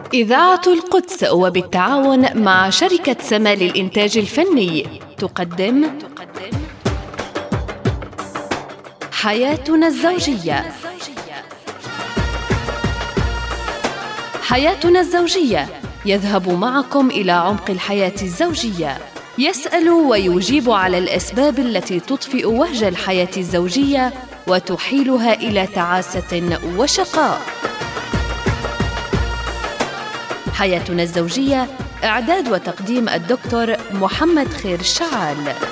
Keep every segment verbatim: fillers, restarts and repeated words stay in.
إذاعة القدس وبالتعاون مع شركة سما للإنتاج الفني تقدم حياتنا الزوجية. حياتنا الزوجية يذهب معكم إلى عمق الحياة الزوجية، يسأل ويجيب على الأسباب التي تطفئ وهج الحياة الزوجية وتحيلها إلى تعاسة وشقاء. حياتنا الزوجية، إعداد وتقديم الدكتور محمد خير الشعال.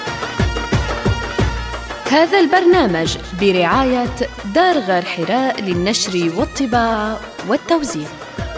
هذا البرنامج برعاية دار غار حراء للنشر والطباعة والتوزيع.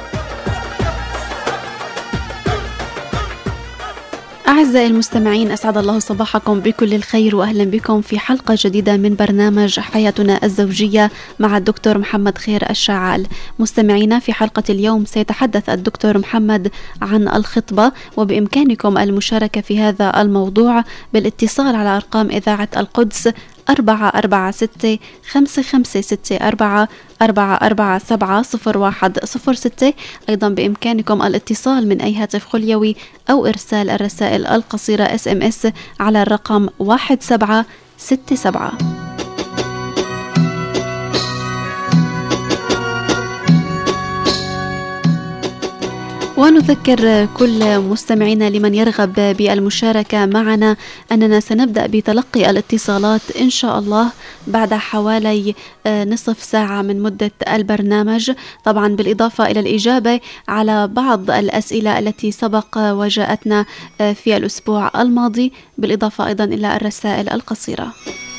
أعزائي المستمعين، أسعد الله صباحكم بكل الخير وأهلا بكم في حلقة جديدة من برنامج حياتنا الزوجية مع الدكتور محمد خير الشعال. مستمعينا، في حلقة اليوم سيتحدث الدكتور محمد عن الخطبة، وبإمكانكم المشاركة في هذا الموضوع بالاتصال على أرقام إذاعة القدس أربعة أربعة ستة خمسة خمسة ستة أربعة أربعة أربعة سبعة صفر واحد صفر ستة. أيضا بإمكانكم الاتصال من أي هاتف خليوي أو إرسال الرسائل القصيرة إس إم إس على الرقم واحد سبعة ستة سبعة. ونذكر كل مستمعينا لمن يرغب بالمشاركة معنا أننا سنبدأ بتلقي الاتصالات إن شاء الله بعد حوالي نصف ساعة من مدة البرنامج، طبعا بالإضافة إلى الإجابة على بعض الأسئلة التي سبق وجاءتنا في الأسبوع الماضي، بالإضافة أيضا إلى الرسائل القصيرة.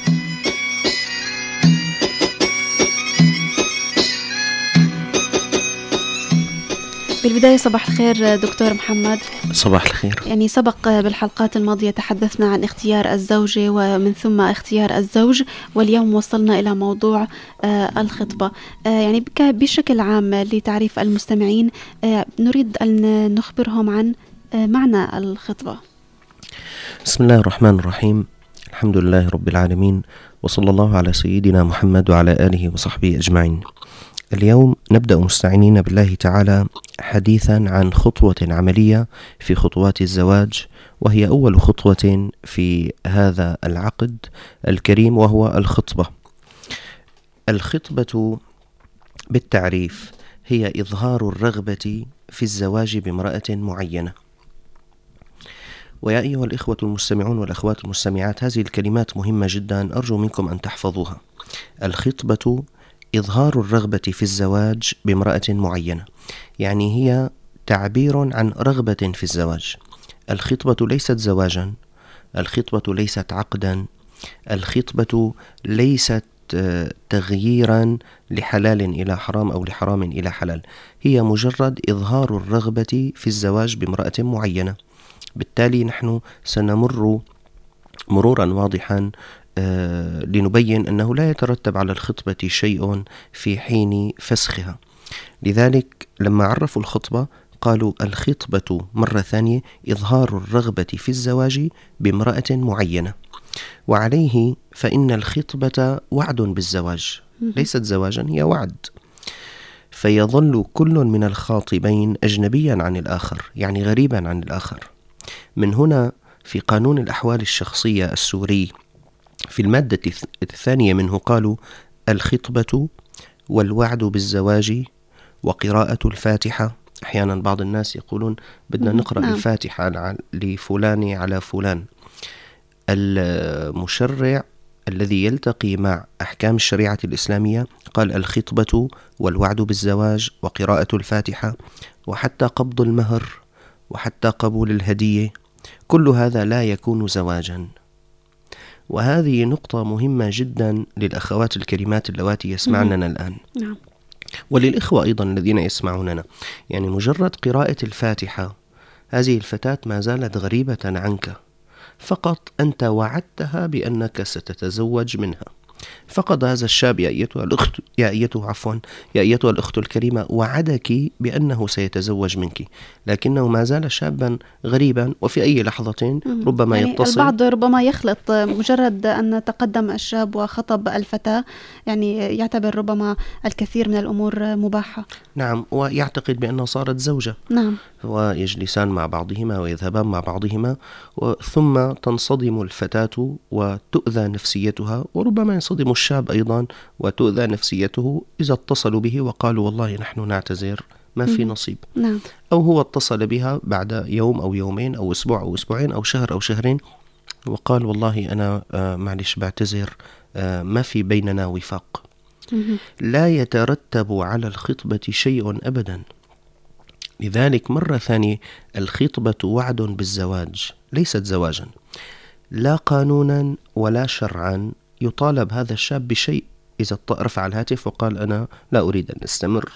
بالبداية صباح الخير دكتور محمد. صباح الخير. يعني سبق بالحلقات الماضية تحدثنا عن اختيار الزوجة ومن ثم اختيار الزوج، واليوم وصلنا إلى موضوع آه الخطبة. آه يعني بشكل عام لتعريف المستمعين، آه نريد أن نخبرهم عن آه معنى الخطبة. بسم الله الرحمن الرحيم، الحمد لله رب العالمين، وصلى الله على سيدنا محمد وعلى آله وصحبه أجمعين. اليوم نبدأ مستعينين بالله تعالى حديثا عن خطوة عملية في خطوات الزواج، وهي أول خطوة في هذا العقد الكريم، وهو الخطبة. الخطبة بالتعريف هي إظهار الرغبة في الزواج بامرأة معينة. ويا أيها الإخوة المستمعون والأخوات المستمعات، هذه الكلمات مهمة جدا، أرجو منكم أن تحفظوها. الخطبة إظهار الرغبة في الزواج بامرأة معينة، يعني هي تعبير عن رغبة في الزواج. الخطبة ليست زواجا، الخطبة ليست عقدا، الخطبة ليست تغييرا لحلال إلى حرام أو لحرام إلى حلال، هي مجرد إظهار الرغبة في الزواج بامرأة معينة. بالتالي نحن سنمر مرورا واضحا آه لنبين أنه لا يترتب على الخطبة شيء في حين فسخها. لذلك لما عرفوا الخطبة قالوا الخطبة مرة ثانية إظهار الرغبة في الزواج بامرأة معينة، وعليه فإن الخطبة وعد بالزواج، ليست زواجا، هي وعد. فيظل كل من الخاطبين أجنبيا عن الآخر، يعني غريبا عن الآخر. من هنا في قانون الأحوال الشخصية السوري في المادة الثانية منه قالوا الخطبة والوعد بالزواج وقراءة الفاتحة. أحيانا بعض الناس يقولون بدنا نقرأ نعم. الفاتحة لفلان على فلان. المشرع الذي يلتقي مع أحكام الشريعة الإسلامية قال الخطبة والوعد بالزواج وقراءة الفاتحة، وحتى قبض المهر وحتى قبول الهدية، كل هذا لا يكون زواجا. وهذه نقطة مهمة جدا للأخوات الكريمات اللواتي يسمعننا الآن، نعم. وللإخوة أيضا الذين يسمعوننا. يعني مجرد قراءة الفاتحة، هذه الفتاة ما زالت غريبة عنك، فقط أنت وعدتها بأنك ستتزوج منها، فقد هذا الشاب يا أيتها الأخت يا أيتها عفوا يا أيتها الأخت الكريمة وعدك بأنه سيتزوج منك، لكنه ما زال شابا غريبا، وفي أي لحظة ربما يعني يتصل. البعض ربما يخلط مجرد أن تقدم الشاب وخطب الفتاة، يعني يعتبر ربما الكثير من الأمور مباحة. نعم، ويعتقد بأنها صارت زوجة. نعم. ويجلسان مع بعضهما ويذهبان مع بعضهما، ثم تنصدم الفتاة وتؤذى نفسيتها، وربما ينصدم الشاب أيضا وتؤذى نفسيته إذا اتصلوا به وقالوا والله نحن نعتذر ما في نصيب. نعم. أو هو اتصل بها بعد يوم أو يومين أو أسبوع أو أسبوعين أو شهر أو شهرين وقال والله أنا آه معلش بعتذر، آه ما في بيننا وفاق. لا يترتب على الخطبة شيء أبدا. لذلك مرة ثانية الخطبة وعد بالزواج ليست زواجا، لا قانونا ولا شرعا يطالب هذا الشاب بشيء إذا رفع الهاتف وقال أنا لا أريد أن أستمر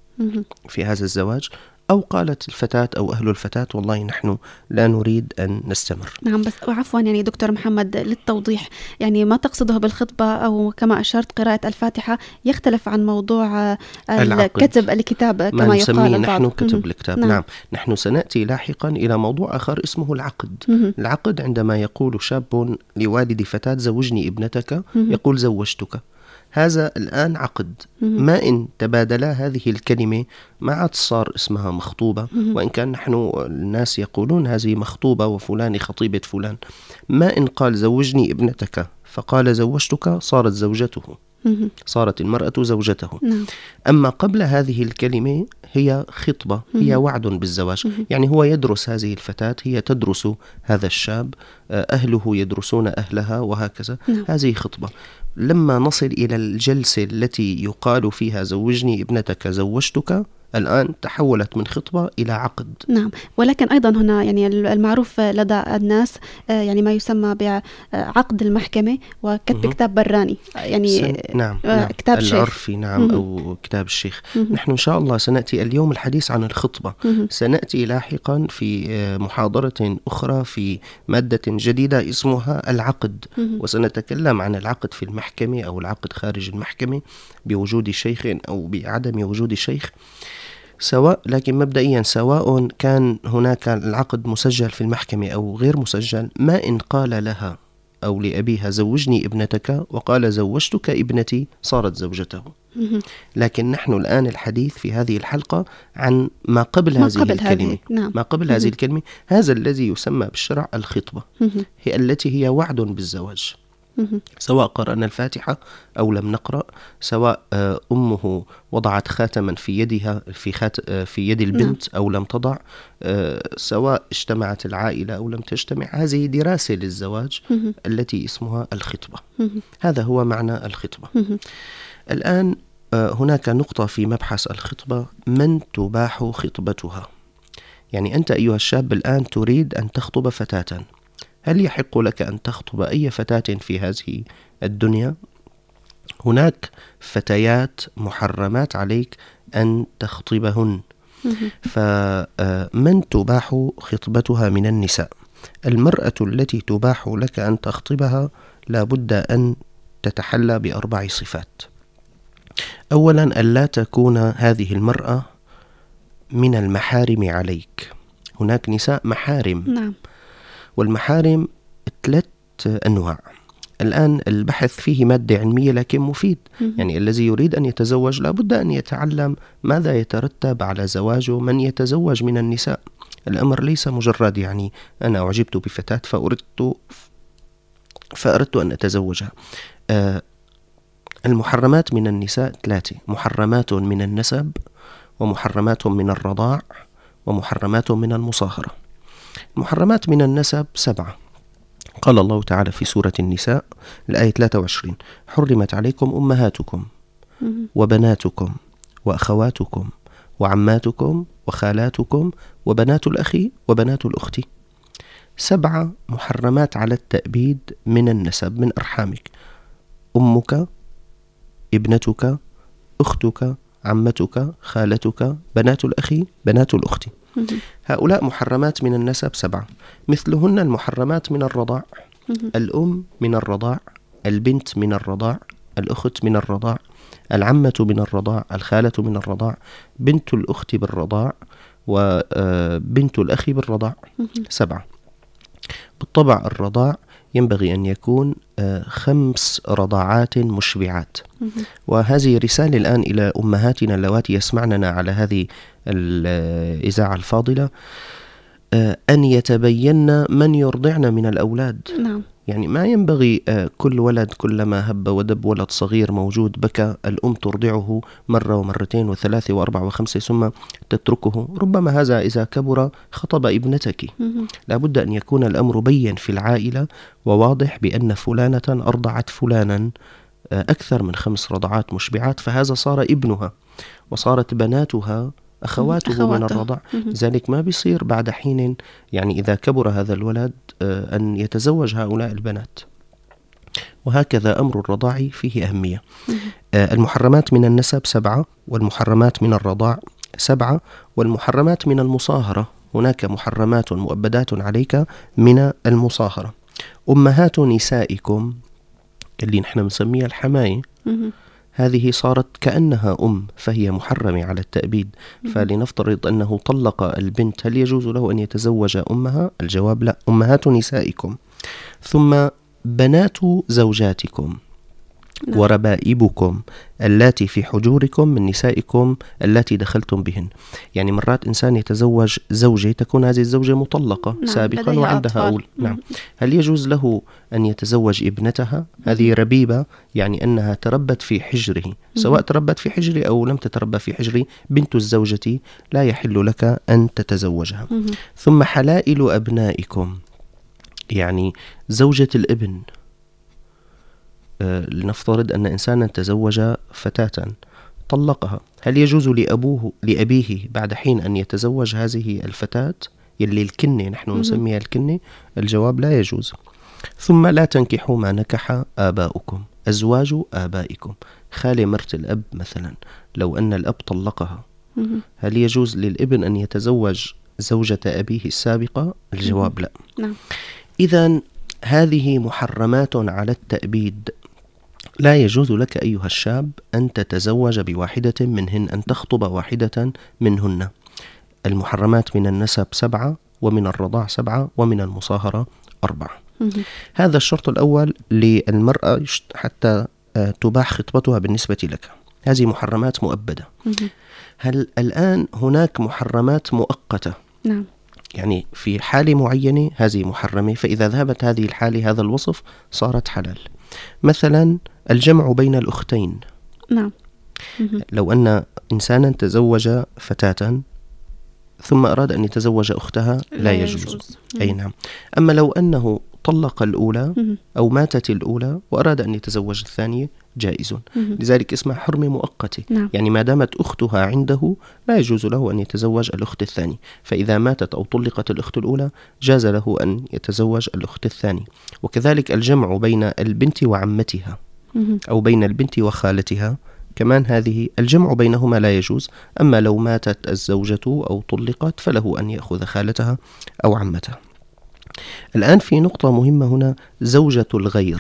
في هذا الزواج، أو قالت الفتاة أو أهل الفتاة والله نحن لا نريد أن نستمر. نعم، بس عفوا يعني دكتور محمد للتوضيح، يعني ما تقصده بالخطبة أو كما أشرت قراءة الفاتحة يختلف عن موضوع الكتب الكتاب كما ما يقال نسميه البعض. نحن كتب الكتاب. نعم. نعم، نحن سنأتي لاحقا إلى موضوع آخر اسمه العقد. مه. العقد عندما يقول شاب لوالد فتاة زوجني ابنتك، مه. يقول زوجتك، هذا الآن عقد. ما إن تبادلا هذه الكلمة ما عاد صار اسمها مخطوبة، وإن كان نحن الناس يقولون هذه مخطوبة وفلان خطيبة فلان. ما إن قال زوجني ابنتك فقال زوجتك صارت زوجته، صارت المرأة زوجته. أما قبل هذه الكلمة هي خطبة، هي وعد بالزواج. يعني هو يدرس هذه الفتاة، هي تدرس هذا الشاب، أهله يدرسون أهلها وهكذا. هذه خطبة. لما نصل إلى الجلسة التي يقال فيها زوجني ابنتك زوجتك، الآن تحولت من خطبة إلى عقد. نعم، ولكن أيضا هنا يعني المعروف لدى الناس يعني ما يسمى بعقد المحكمة وكتب كتاب براني، يعني سن... نعم. نعم. كتاب العرفي. نعم. مم. أو كتاب الشيخ. مم. نحن إن شاء الله سنأتي اليوم الحديث عن الخطبة. مم. سنأتي لاحقا في محاضرة أخرى في مادة جديدة اسمها العقد. مم. وسنتكلم عن العقد في المحكمة أو العقد خارج المحكمة بوجود شيخ أو بعدم وجود شيخ، سواء لكن مبدئيا سواء كان هناك العقد مسجل في المحكمة أو غير مسجل، ما إن قال لها أو لأبيها زوجني ابنتك وقال زوجتك ابنتي صارت زوجته. لكن نحن الآن الحديث في هذه الحلقة عن ما قبل ما هذه قبل الكلمة. هذه. نعم. ما قبل هذه الكلمة، هذا الذي يسمى بالشرع الخطبة، هي التي هي وعد بالزواج. سواء قرأنا الفاتحة أو لم نقرأ، سواء أمه وضعت خاتما في يدها في, خات في يد البنت أو لم تضع، سواء اجتمعت العائلة أو لم تجتمع، هذه دراسة للزواج التي اسمها الخطبة. هذا هو معنى الخطبة. الآن هناك نقطة في مبحث الخطبة، من تباح خطبتها. يعني أنت أيها الشاب الآن تريد أن تخطب فتاة، هل يحق لك أن تخطب أي فتاة في هذه الدنيا؟ هناك فتيات محرمات عليك أن تخطبهن. فمن تباح خطبتها من النساء؟ المرأة التي تباح لك أن تخطبها لابد أن تتحلى بأربع صفات. أولا، ألا تكون هذه المرأة من المحارم عليك. هناك نساء محارم. نعم. والمحارم ثلاث أنواع. الآن البحث فيه مادة علمية لكن مفيد. يعني الذي يريد أن يتزوج لابد أن يتعلم ماذا يترتب على زواجه من يتزوج من النساء. الأمر ليس مجرد يعني أنا أعجبت بفتاة فأردت فأردت أن أتزوجها. آه المحرمات من النساء ثلاثة: محرمات من النسب، ومحرمات من الرضاع، ومحرمات من المصاهرة. محرمات من النسب سبعة. قال الله تعالى في سورة النساء الآية ثلاثة وعشرين: حرمت عليكم أمهاتكم وبناتكم وأخواتكم وعماتكم وخالاتكم وبنات الأخ وبنات الأخت. سبعة محرمات على التأبيد من النسب من أرحامك: أمك، ابنتك، أختك، عمتك، خالتك، بنات الأخ، بنات الأخت. هؤلاء محرمات من النسب سبعة. مثلهن المحرمات من الرضاع: الأم من الرضاع، البنت من الرضاع، الأخت من الرضاع، العمة من الرضاع، الخالة من الرضاع، بنت الأخت بالرضاع، وبنت الأخ بالرضاع. سبعة. بالطبع الرضاع ينبغي أن يكون خمس رضاعات مشبعات. وهذه رسالة الآن إلى أمهاتنا اللواتي يسمعننا على هذه الإذاعة الفاضلة، أن يتبين من يرضعن من الأولاد. نعم. يعني ما ينبغي كل ولد كلما هب ودب ولد صغير موجود بكى الأم ترضعه مرة ومرتين وثلاثة وأربعة وخمسة ثم تتركه. ربما هذا إذا كبر خطب ابنتك. لابد أن يكون الأمر بين في العائلة وواضح بأن فلانة أرضعت فلانا أكثر من خمس رضعات مشبعات، فهذا صار ابنها وصارت بناتها أخواته, أخواته من الرضع. لذلك ما بيصير بعد حين يعني إذا كبر هذا الولد أن يتزوج هؤلاء البنات. وهكذا أمر الرضاع فيه أهمية. المحرمات من النسب سبعة، والمحرمات من الرضاع سبعة، والمحرمات من المصاهرة هناك محرمات مؤبدات عليك من المصاهرة. أمهات نسائكم اللي نحن نسميها الحماية، هذه صارت كأنها أم فهي محرمة على التأبيد. فلنفترض أنه طلق البنت، هل يجوز له أن يتزوج أمها؟ الجواب لا. أمهات نسائكم، ثم بنات زوجاتكم، نعم. وربائبكم اللاتي في حجوركم من نسائكم اللاتي دخلتم بهن. يعني مرات إنسان يتزوج زوجة تكون هذه الزوجة مطلقة، نعم. سابقا وعندها أول. نعم. هل يجوز له أن يتزوج ابنتها؟ هذه ربيبة، يعني أنها تربت في حجره، سواء تربت في حجري أو لم تتربى في حجري، بنت الزوجة لا يحل لك أن تتزوجها. ثم حلائل أبنائكم، يعني زوجة الابن. أه لنفترض أن إنسانا تزوج فتاة طلقها، هل يجوز لأبوه لأبيه بعد حين أن يتزوج هذه الفتاة يلي الكنة نحن نسميها الكنة؟ الجواب لا يجوز. ثم لا تنكحوا ما نكح آباؤكم، أزواج آبائكم. خالة مرت الأب مثلا لو أن الأب طلقها، هل يجوز للابن أن يتزوج زوجة أبيه السابقة؟ الجواب لا. نعم. إذن هذه محرمات على التأبيد. لا يجوز لك أيها الشاب أن تتزوج بواحدة منهن، أن تخطب واحدة منهن. المحرمات من النسب سبعة، ومن الرضاع سبعة، ومن المصاهرة أربعة. هذا الشرط الأول للمرأة حتى تباح خطبتها بالنسبة لك. هذه محرمات مؤبدة. هل الآن هناك محرمات مؤقتة؟ نعم. يعني في حالة معينة هذه محرمة، فإذا ذهبت هذه الحالة هذا الوصف صارت حلال. مثلا الجمع بين الأختين. نعم. لو أن إنسانا تزوج فتاة ثم أراد أن يتزوج أختها لا, لا يجوز, يجوز. أي نعم. أما لو أنه طلق الأولى أو ماتت الأولى وأراد أن يتزوج الثانية جائز. لذلك اسمها حرمة مؤقتة. نعم. يعني ما دامت أختها عنده لا يجوز له أن يتزوج الأخت الثانية، فإذا ماتت أو طلقت الأخت الأولى جاز له أن يتزوج الأخت الثانية. وكذلك الجمع بين البنت وعمتها أو بين البنت وخالتها، كمان هذه الجمع بينهما لا يجوز. أما لو ماتت الزوجة أو طلقت فله أن يأخذ خالتها أو عمتها. الآن في نقطة مهمة هنا، زوجة الغير.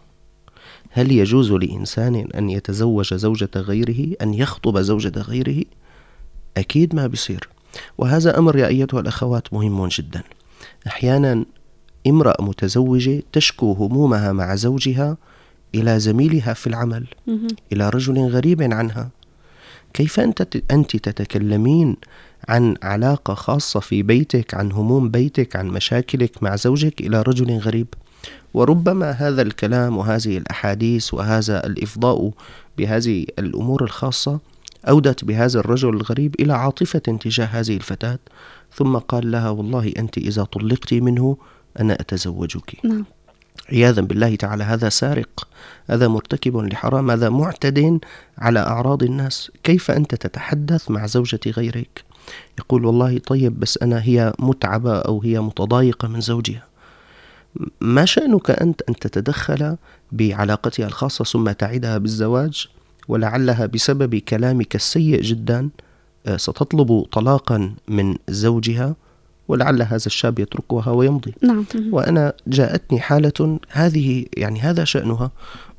هل يجوز لإنسان أن يتزوج زوجة غيره، أن يخطب زوجة غيره؟ أكيد ما بيصير. وهذا أمر يا أيتها الأخوات مهم جدا. أحيانا امرأة متزوجة تشكو همومها مع زوجها إلى زميلها في العمل، إلى رجل غريب عنها. كيف أنت أنت تتكلمين عن علاقة خاصة في بيتك، عن هموم بيتك، عن مشاكلك مع زوجك إلى رجل غريب؟ وربما هذا الكلام وهذه الأحاديث وهذا الإفضاء بهذه الأمور الخاصة أودت بهذا الرجل الغريب إلى عاطفة تجاه هذه الفتاة، ثم قال لها والله أنت إذا طلقت منه أنا أتزوجك. نعم. عياذا بالله تعالى. هذا سارق، هذا مرتكب لحرام، هذا معتد على أعراض الناس. كيف أنت تتحدث مع زوجة غيرك؟ يقول والله طيب بس أنا هي متعبة أو هي متضايقة من زوجها. ما شأنك أنت أن تتدخل بعلاقتها الخاصة ثم تعدها بالزواج، ولعلها بسبب كلامك السيء جدا ستطلب طلاقا من زوجها، ولعل هذا الشاب يتركها ويمضي. نعم. وأنا جاءتني حالة هذه يعني هذا شأنها،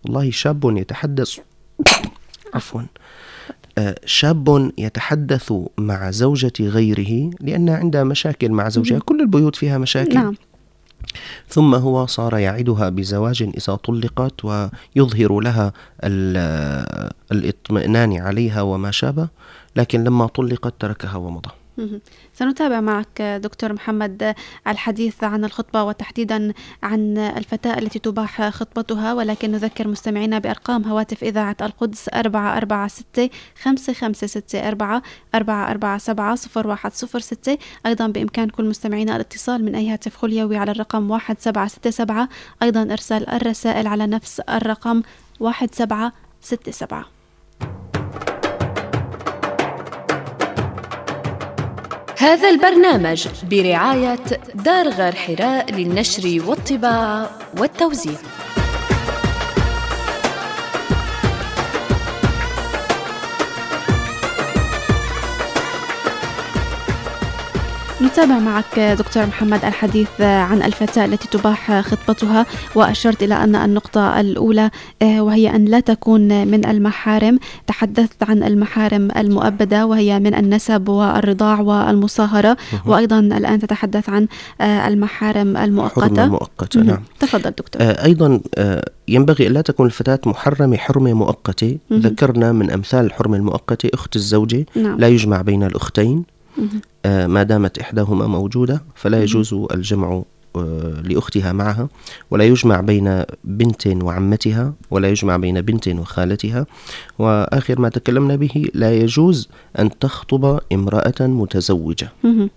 والله شاب يتحدث عفوا شاب يتحدث مع زوجة غيره لأن عندها مشاكل مع زوجها، كل البيوت فيها مشاكل. نعم. ثم هو صار يعدها بزواج إذا طلقت ويظهر لها الاطمئنان عليها وما شابه، لكن لما طلقت تركها ومضى. سنتابع معك دكتور محمد الحديث عن الخطبة وتحديدا عن الفتاة التي تباح خطبتها، ولكن نذكر مستمعينا بأرقام هواتف إذاعة القدس أربعة أربعة ستة خمسة خمسة ستة أربعة أربعة أربعة سبعة صفر واحد صفر ستة. أيضا بإمكان كل مستمعينا الاتصال من أي هاتف خليوي على الرقم واحد سبعة ستة سبعة، أيضا إرسال الرسائل على نفس الرقم واحد سبعة ستة سبعة. هذا البرنامج برعاية دار غار حراء للنشر والطباعة والتوزيع. نتابع معك دكتور محمد الحديث عن الفتاة التي تباح خطبتها، وأشرت إلى أن النقطة الأولى وهي أن لا تكون من المحارم. تحدثت عن المحارم المؤبدة وهي من النسب والرضاع والمصاهرة، وأيضا الآن تتحدث عن المحارم المؤقتة. المؤقتة نعم. تفضل دكتور. أيضا ينبغي أن لا تكون الفتاة محرمة حرمة مؤقتة. ذكرنا من أمثال الحرمة المؤقتة أخت الزوجة. نعم. لا يجمع بين الأختين ما دامت إحداهما موجودة، فلا يجوز الجمع لأختها معها، ولا يجمع بين بنت وعمتها، ولا يجمع بين بنت وخالتها. وآخر ما تكلمنا به لا يجوز أن تخطب امرأة متزوجة.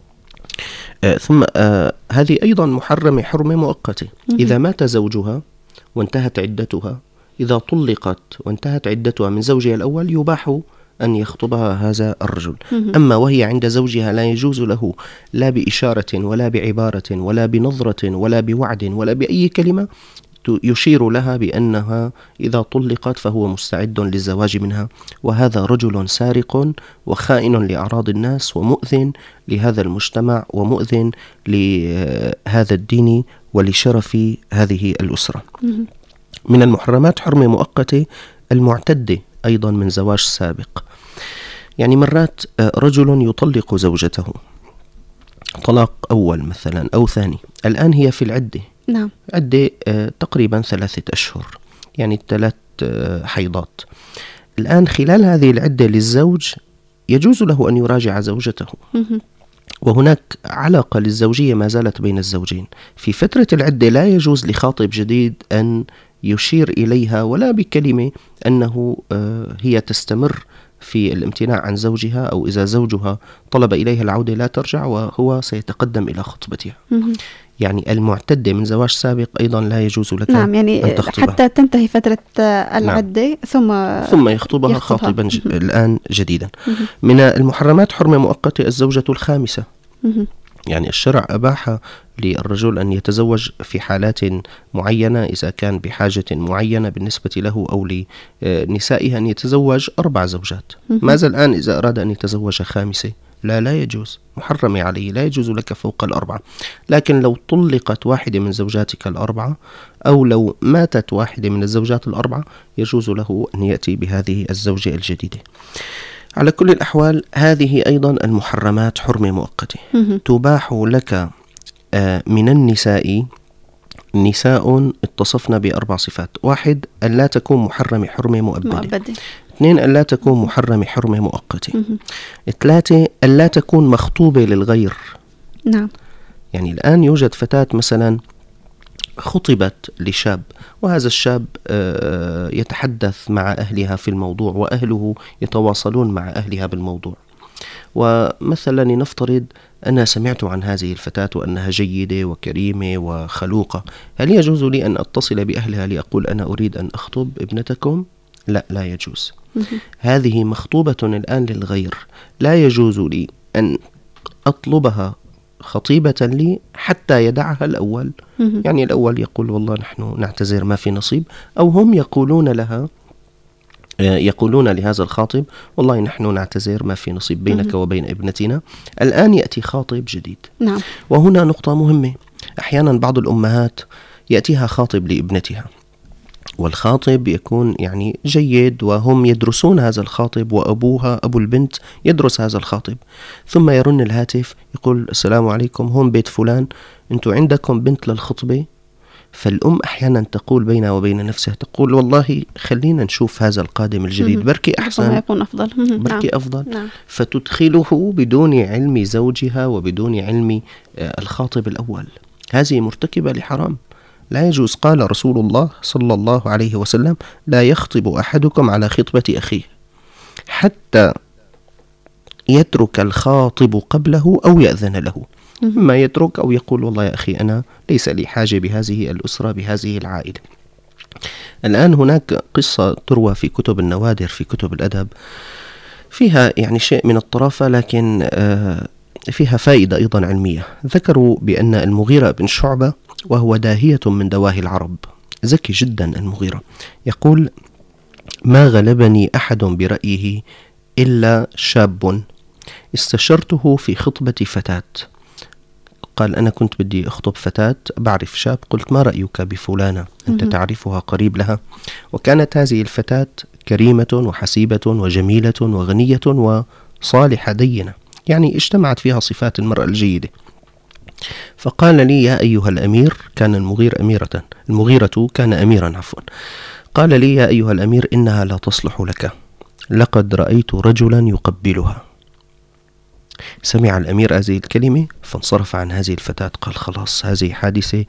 آه ثم آه هذه أيضا محرمة حرمة مؤقتة. إذا مات زوجها وانتهت عدتها، إذا طلقت وانتهت عدتها من زوجها الأول، يباح أن يخطبها هذا الرجل. أما وهي عند زوجها لا يجوز له لا بإشارة ولا بعبارة ولا بنظرة ولا بوعد ولا بأي كلمة يشير لها بأنها إذا طلقت فهو مستعد للزواج منها، وهذا رجل سارق وخائن لأعراض الناس ومؤذن لهذا المجتمع ومؤذن لهذا الدين ولشرف هذه الأسرة. من المحرمات حرمة مؤقتة المعتدة أيضا من زواج سابق. يعني مرات رجل يطلق زوجته طلاق أول مثلا أو ثاني، الآن هي في العدة. نعم. عدة تقريبا ثلاثة أشهر، يعني ثلاث حيضات. الآن خلال هذه العدة للزوج يجوز له أن يراجع زوجته، وهناك علاقة للزوجية ما زالت بين الزوجين. في فترة العدة لا يجوز لخاطب جديد أن يشير إليها ولا بكلمة أنه هي تستمر في الامتناع عن زوجها، أو إذا زوجها طلب إليها العودة لا ترجع وهو سيتقدم إلى خطبتها. يعني المعتدة من زواج سابق أيضا لا يجوز لك نعم يعني أن تخطبها حتى تنتهي فترة العدة. نعم. ثم ثم يخطبها, يخطبها. خاطبا ج... الآن جديدا. من المحرمات حرمة مؤقتة الزوجة الخامسة. يعني الشرع أباح للرجل أن يتزوج في حالات معينة إذا كان بحاجة معينة بالنسبة له أو لنسائها أن يتزوج أربع زوجات. ماذا الآن إذا أراد أن يتزوج خامسة؟ لا لا يجوز، محرم عليه، لا يجوز لك فوق الأربعة. لكن لو طلقت واحدة من زوجاتك الأربعة أو لو ماتت واحدة من الزوجات الأربعة يجوز له أن يأتي بهذه الزوجة الجديدة. على كل الأحوال هذه أيضا المحرمات حرمة مؤقتة. تباح لك من النساء نساء اتصفن بأربع صفات: واحد أن لا تكون محرمة حرمة مؤبدة، مؤبدة. اثنين أن لا تكون محرمة حرمة مؤقتة. ثلاثة أن لا تكون مخطوبة للغير. نعم. يعني الآن يوجد فتاة مثلا خطبت لشاب، وهذا الشاب يتحدث مع أهلها في الموضوع وأهله يتواصلون مع أهلها بالموضوع، ومثلا نفترض أنا سمعت عن هذه الفتاة وأنها جيدة وكريمة وخلوقة، هل يجوز لي أن أتصل بأهلها لأقول أنا أريد أن أخطب ابنتكم؟ لا، لا يجوز. هذه مخطوبة الآن للغير، لا يجوز لي أن أطلبها خطيبة لي حتى يدعها الأول. يعني الأول يقول والله نحن نعتذر ما في نصيب، أو هم يقولون لها يقولون لهذا الخاطب والله نحن نعتذر ما في نصيب بينك وبين ابنتنا. الآن يأتي خاطب جديد. نعم. وهنا نقطة مهمة، أحيانا بعض الأمهات يأتيها خاطب لابنتها والخاطب يكون يعني جيد وهم يدرسون هذا الخاطب، وأبوها أبو البنت يدرس هذا الخاطب، ثم يرن الهاتف يقول السلام عليكم، هون بيت فلان، أنتم عندكم بنت للخطبة؟ فالأم أحيانا تقول بينها وبين نفسها، تقول والله خلينا نشوف هذا القادم الجديد بركي أحسن، يكون أفضل بركي نعم. أفضل نعم. فتدخله بدون علم زوجها وبدون علم الخاطب الأول. هذه مرتكبة لحرام لا يجوز. قال رسول الله صلى الله عليه وسلم: لا يخطب أحدكم على خطبة أخيه حتى يترك الخاطب قبله أو يأذن له، ما يترك أو يقول والله يا أخي أنا ليس لي حاجة بهذه الأسرة بهذه العائلة. الآن هناك قصة تروى في كتب النوادر في كتب الأدب، فيها يعني شيء من الطرافة لكن فيها فائدة أيضا علمية. ذكروا بأن المغيرة بن شعبة، وهو داهية من دواهي العرب، ذكي جدا المغيرة، يقول: ما غلبني أحد برأيه إلا شاب استشرته في خطبة فتاة. قال: أنا كنت بدي أخطب فتاة، بعرف شاب، قلت: ما رأيك بفلانة؟ أنت تعرفها، قريب لها. وكانت هذه الفتاة كريمة وحسيبة وجميلة وغنية وصالحة دينة، يعني اجتمعت فيها صفات المرأة الجيدة. فقال لي: يا أيها الأمير، كان المغير أميرة المغيرة كان أميرا عفوا قال لي: يا أيها الأمير، إنها لا تصلح لك، لقد رأيت رجلا يقبلها. سمع الأمير هذه الكلمة فانصرف عن هذه الفتاة، قال: خلاص هذه حادثة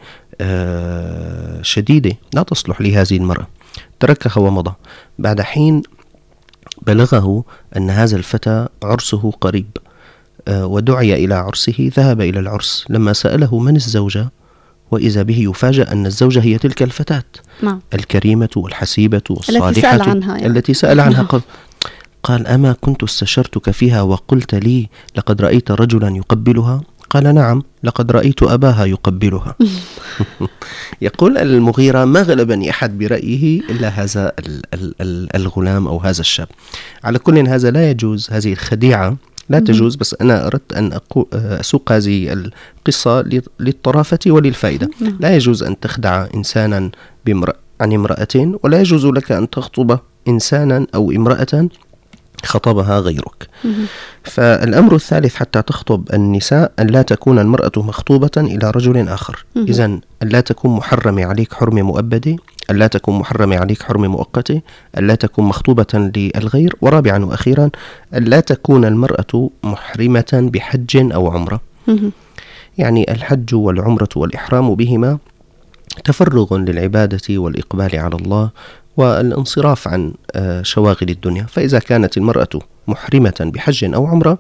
آه شديدة لا تصلح لي هذه المرأة، تركها ومضى. بعد حين بلغه أن هذا الفتى عرسه قريب، آه ودعي إلى عرسه، ذهب إلى العرس. لما سأله من الزوجة، وإذا به يفاجأ أن الزوجة هي تلك الفتاة نعم. الكريمة والحسيبة والصالحة التي سأل عنها, يعني. التي سأل عنها قبل. قال: أما كنت استشرتك فيها وقلت لي لقد رأيت رجلا يقبلها؟ قال: نعم، لقد رأيت أباها يقبلها. يقول المغيرة: ما غلبني أحد برأيه إلا هذا الغلام أو هذا الشاب. على كل هذا لا يجوز، هذه الخديعة لا تجوز، بس أنا أردت أن أسوق هذه القصة للطرافة وللفائدة. لا يجوز أن تخدع إنسانا عن امرأة، ولا يجوز لك أن تخطب إنسانا أو امرأة خطبها غيرك. فالأمر الثالث حتى تخطب النساء أن لا تكون المرأة مخطوبة إلى رجل آخر. إذن أن لا تكون محرمة عليك حرمة مؤبدة، أن لا تكون محرمة عليك حرمة مؤقتة، أن لا تكون مخطوبة للغير. ورابعا وأخيرا أن لا تكون المرأة محرمة بحج أو عمرة. يعني الحج والعمرة والإحرام بهما تفرغ للعبادة والإقبال على الله والانصراف عن شواغل الدنيا. فإذا كانت المرأة محرمة بحج أو عمرة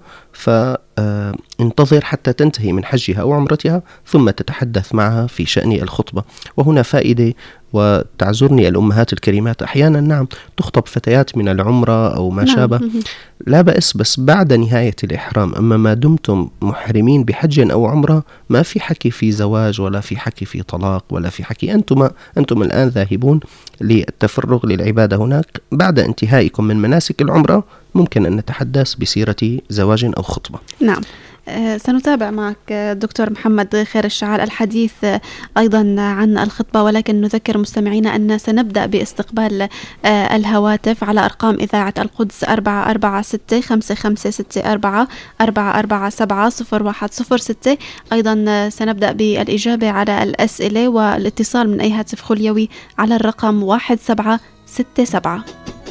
فانتظر حتى تنتهي من حجها أو عمرتها ثم تتحدث معها في شأن الخطبة. وهنا فائدة، وتعذرني الأمهات الكريمات، أحيانا نعم تخطب فتيات من العمرة أو ما شابه، لا بأس، بس بعد نهاية الإحرام. أما ما دمتم محرمين بحج أو عمرة ما في حكي في زواج ولا في حكي في طلاق ولا في حكي. أنتم, أنتم الآن ذاهبون للتفرغ للعبادة هناك. بعد انتهائكم من مناسك العمرة ممكن أن نتحدث بسيرة زواج أو خطبة. نعم. سنتابع معك دكتور محمد خير الشعال الحديث أيضا عن الخطبة، ولكن نذكر مستمعينا أن سنبدأ باستقبال الهواتف على أرقام إذاعة القدس أربعة أربعة ستة خمسة خمسة ستة أربعة أربعة أربعة سبعة صفر واحد صفر ستة. أيضا سنبدأ بالإجابة على الأسئلة والاتصال من أي هاتف خليوي على الرقم واحد سبعة ستة سبعة.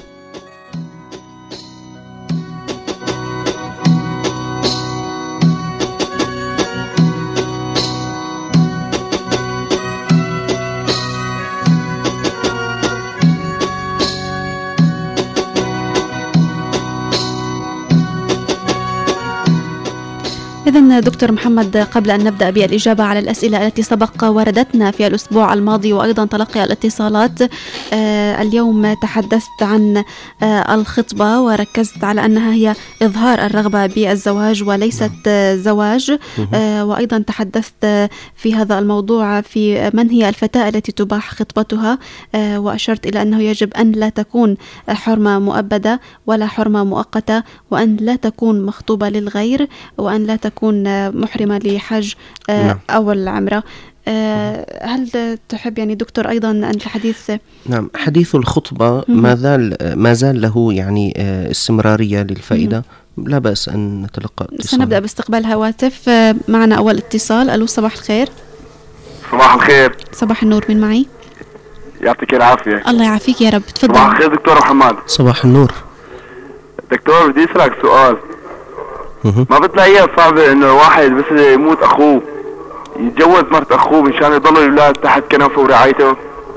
إذن دكتور محمد، قبل أن نبدأ بالإجابة على الأسئلة التي سبق وردتنا في الأسبوع الماضي وأيضا تلقي الاتصالات، آه اليوم تحدثت عن آه الخطبة وركزت على أنها هي إظهار الرغبة بالزواج وليست آه زواج، آه وأيضا تحدثت آه في هذا الموضوع في من هي الفتاة التي تباح خطبتها، آه وأشرت إلى أنه يجب أن لا تكون حرمة مؤبدة ولا حرمة مؤقتة، وأن لا تكون مخطوبة للغير، وأن لا تكون تكون محرمة لحج نعم. أو العمرة. هل تحب يعني دكتور أيضا أن الحديث؟ نعم، حديث الخطبة ما زال ما زال له يعني استمرارية للفائدة. لا بأس أن نتلقى اتصال. سنبدأ باستقبال هواتف. معنا أول اتصال. ألو، صباح الخير. صباح الخير. صباح النور، من معي؟ يعطيك العافية. الله يعافيك يا رب، تفضل. صباح الخير دكتور محمد. صباح النور دكتور، بدي أسألك سؤال. ما بتلاقيها صعبة إنه الواحد بس يموت أخوه يتجوز مرت أخوه مشان يضلوا الأولاد تحت كنفه ورعايته؟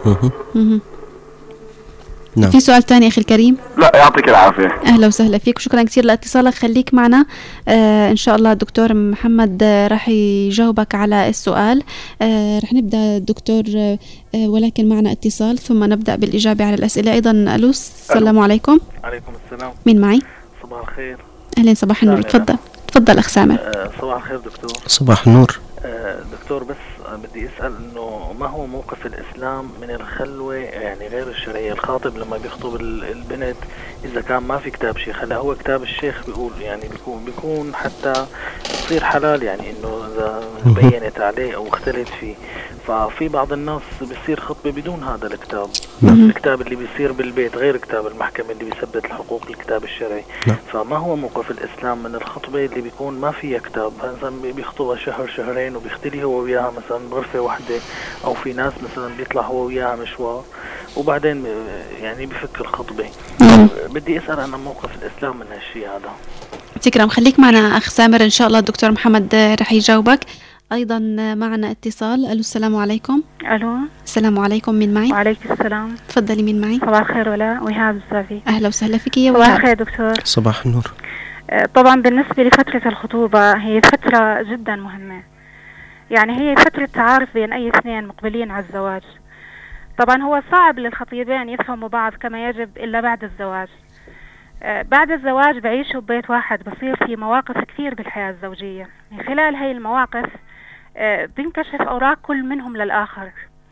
نعم. في سؤال تاني أخي الكريم؟ لا، يعطيك العافية. أهلا وسهلا فيك وشكرا كثير لاتصالك. خليك معنا. آه إن شاء الله الدكتور محمد آه راح يجاوبك على السؤال. آه راح نبدأ دكتور آه ولكن معنا اتصال ثم نبدأ بالإجابة على الأسئلة أيضا. ألو، السلام عليكم. عليكم السلام. مين معي؟ صباح الخير. أهلا، صباح النور. تفضل تفضل أخ سامر. آه صباح الخير دكتور. صباح النور. آه دكتور، بس بدي أسأل إنه ما هو موقف الإسلام من الخلوة يعني غير الشرعية؟ الخاطب لما بيخطب البنت إذا كان ما في كتاب شيخ، هلا هو كتاب الشيخ بيقول يعني بيكون بيكون حتى يصير حلال، يعني إنه إذا بينت عليه أو اختلت فيه. ففي بعض الناس بيصير خطبة بدون هذا الكتاب. الكتاب اللي بيصير بالبيت غير كتاب المحكمة اللي بيثبت الحقوق، الكتاب الشرعي. فما هو موقف الإسلام من الخطبة اللي بيكون ما فيها كتاب؟ مثلا بيخطبها شهر شهرين وبيختلي هو وياها مثلا بغرفة واحدة، أو في ناس مثلا بيطلع هو وياها مشوار وبعدين يعني بفك الخطبة. بدي أسأل عن موقف الإسلام من هالشيء هذا. تكرم، خليك معنا أخ سامر، إن شاء الله الدكتور محمد رح يجاوبك. أيضا معنا اتصال. ألو، السلام عليكم. ألو، السلام عليكم. من معي؟ وعليكم السلام. تفضلي، مين معي؟ صباح الخير. ولا وهاب الزافي. أهلا وسهلا فيك يا وهاب. صباح الخير دكتور. صباح النور. طبعا بالنسبة لفترة الخطوبة هي فترة جدا مهمة، يعني هي فترة تعارف بين أي اثنين مقبلين على الزواج. طبعا هو صعب للخطيبين يفهموا بعض كما يجب إلا بعد الزواج. بعد الزواج بعيشوا ببيت واحد، بصير في مواقف كثير بالحياة الزوجية. من خلال هاي المواقف بينكشف أوراق كل منهم للآخر.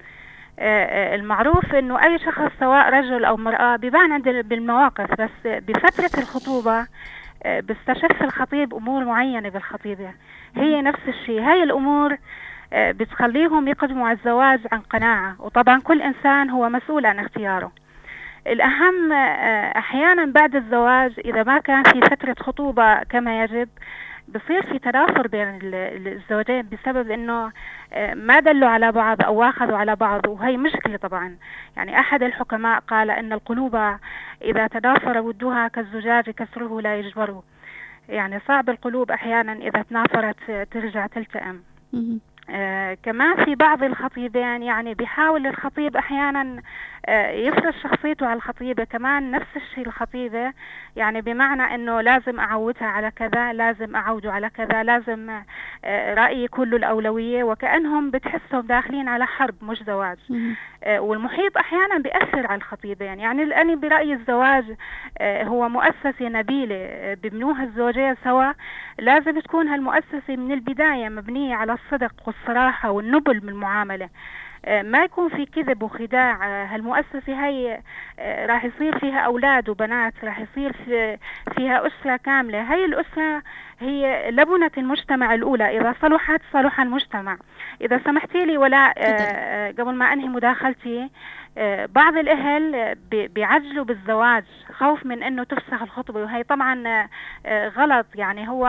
المعروف إنه أي شخص سواء رجل أو مرأة بيبان عند بالمواقف، بس بفترة الخطوبة بيستشف الخطيب أمور معينة بالخطيبة هي نفس الشيء. هاي الأمور بتخليهم يقدموا على الزواج عن قناعة، وطبعا كل إنسان هو مسؤول عن اختياره. الأهم أحيانا بعد الزواج إذا ما كان في فترة خطوبة كما يجب بصير في تنافر بين الزوجين بسبب إنه ما دلوا على بعض أو أخذوا على بعض، وهي مشكلة طبعا. يعني أحد الحكماء قال إن القلوب إذا تنافر ودها كالزجاج كسره لا يجبره. يعني صعب القلوب أحيانا إذا تنافرت ترجع تلتئم. آه كمان في بعض الخطيبين يعني بيحاول الخطيب أحيانا آه يفرض شخصيته على الخطيبة، كمان نفس الشيء الخطيبة، يعني بمعنى أنه لازم أعودها على كذا، لازم أعوده على كذا، لازم آه رأيي كله الأولوية، وكأنهم بتحسهم داخلين على حرب مش زواج. آه والمحيط أحيانا بيأثر على الخطيبين. يعني أنا برأيي الزواج آه هو مؤسسة نبيلة آه ببنوها الزوجين سوا، لازم تكون هالمؤسسة من البداية مبنية على الصدق والصراحة والنبل من المعاملة. ما يكون في كذب وخداع. هالمؤسسة هي راح يصير فيها أولاد وبنات، راح يصير في فيها أسرة كاملة. هاي الأسرة هي لبنة المجتمع الأولى، إذا صلحت صلح المجتمع. إذا سمحتي لي ولا قبل ما أنهي مداخلتي، بعض الأهل بيعجلوا بالزواج خوف من أنه تفسخ الخطبة، وهي طبعا غلط. يعني هو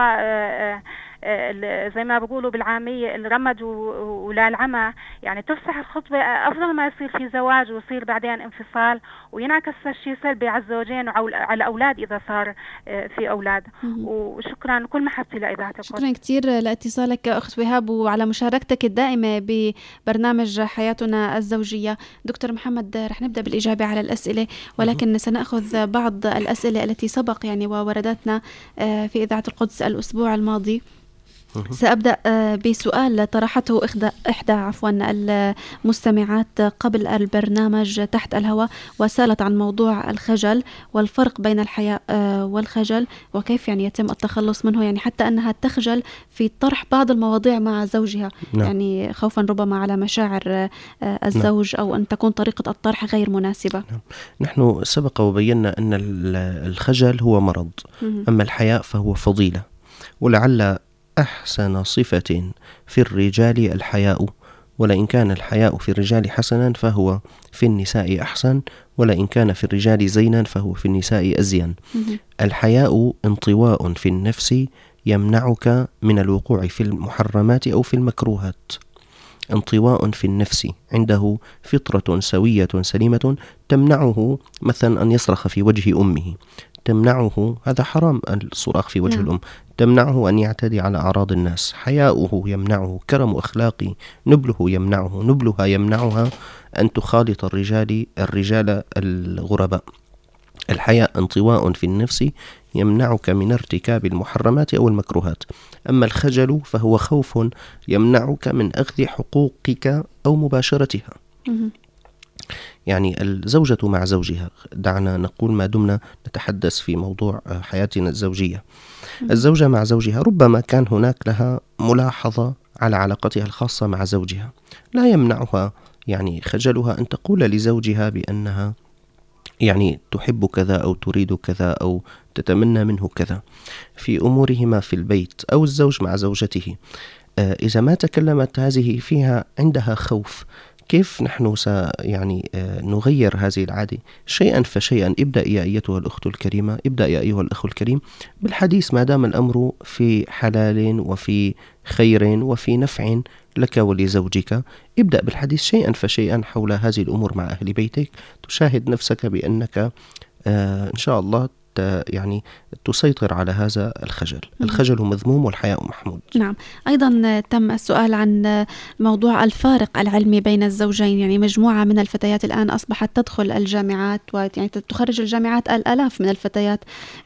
زي ما بقولوا بالعامية الرمد ولا العمى، يعني تفسح الخطبة أفضل ما يصير في زواج ويصير بعدين انفصال وينعكس الشيء سلبي على الزوجين وعلى الأولاد إذا صار في أولاد. وشكرا كل محبتي لإذاعتك. شكرا كثير لاتصالك أخت وهاب وعلى مشاركتك الدائمة ببرنامج حياتنا الزوجية. دكتور محمد رح نبدأ بالإجابة على الأسئلة، ولكن سنأخذ بعض الأسئلة التي سبق يعني ووردتنا في إذاعة القدس الأسبوع الماضي. سأبدأ بسؤال طرحته إحدى, إحدى عفوا المستمعات قبل البرنامج تحت الهواء، وسألت عن موضوع الخجل والفرق بين الحياء والخجل وكيف يعني يتم التخلص منه، يعني حتى أنها تخجل في طرح بعض المواضيع مع زوجها. نعم. يعني خوفا ربما على مشاعر الزوج. نعم. أو أن تكون طريقة الطرح غير مناسبة. نعم. نحن سبق وبينا أن الخجل هو مرض، أما الحياء فهو فضيلة. ولعل أحسن صفة في الرجال الحياء، ولئن كان الحياء في الرجال حسنا فهو في النساء أحسن، ولئن كان في الرجال زينا فهو في النساء أزين. الحياء انطواء في النفس يمنعك من الوقوع في المحرمات أو في المكروهات. انطواء في النفس، عنده فطرة سوية سليمة تمنعه مثلا أن يصرخ في وجه أمه، تمنعه، هذا حرام الصراخ في وجه الأم، تمنعه أن يعتدي على أعراض الناس. حياؤه يمنعه، كرم أخلاقي، نبله يمنعه، نبلها يمنعها أن تخالط الرجال الرجال الغرباء. الحياء انطواء في النفس يمنعك من ارتكاب المحرمات أو المكروهات. أما الخجل فهو خوف يمنعك من أخذ حقوقك أو مباشرتها. يعني الزوجة مع زوجها، دعنا نقول ما دمنا نتحدث في موضوع حياتنا الزوجية، الزوجة مع زوجها ربما كان هناك لها ملاحظة على علاقتها الخاصة مع زوجها، لا يمنعها يعني خجلها أن تقول لزوجها بأنها يعني تحب كذا أو تريد كذا أو تتمنى منه كذا في أمورهما في البيت، أو الزوج مع زوجته. آه إذا ما تكلمت هذه فيها عندها خوف، كيف نحن س يعني آه نغير هذه العادة شيئا فشيئا؟ ابدأ يا أيتها الأخت الكريمة، ابدأ يا أيها الأخ الكريم بالحديث ما دام الأمر في حلال وفي خير وفي نفع لك ولزوجك. ابدأ بالحديث شيئا فشيئا حول هذه الأمور مع أهل بيتك، تشاهد نفسك بأنك آه إن شاء الله يعني تسيطر على هذا الخجل. الخجل مذموم والحياء محمود. نعم. أيضا تم السؤال عن موضوع الفارق العلمي بين الزوجين، يعني مجموعة من الفتيات الآن أصبحت تدخل الجامعات، ويعني تخرج الجامعات الآلاف من الفتيات،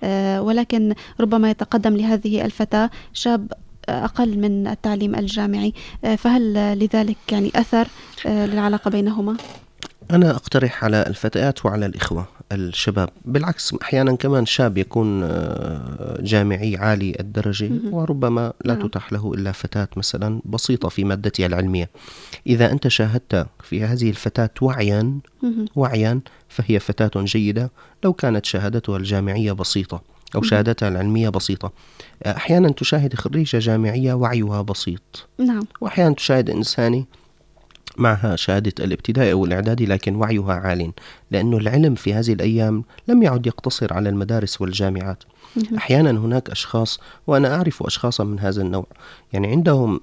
ولكن ربما يتقدم لهذه الفتاة شاب أقل من التعليم الجامعي، فهل لذلك يعني أثر للعلاقة بينهما؟ أنا أقترح على الفتيات وعلى الإخوة الشباب، بالعكس أحيانا كمان شاب يكون جامعي عالي الدرجة وربما لا تتاح له إلا فتاة مثلا بسيطة في مادتها العلمية. إذا أنت شاهدت في هذه الفتاة وعيا وعيا فهي فتاة جيدة لو كانت شهادتها الجامعية بسيطة أو شهادتها العلمية بسيطة. أحيانا تشاهد خريجة جامعية وعيها بسيط، نعم. وأحيانا تشاهد إنساني معها شهادة الابتدائي أو الإعدادي لكن وعيها عال، لأنه العلم في هذه الأيام لم يعد يقتصر على المدارس والجامعات. أحيانا هناك أشخاص، وأنا أعرف أشخاصا من هذا النوع، يعني عندهم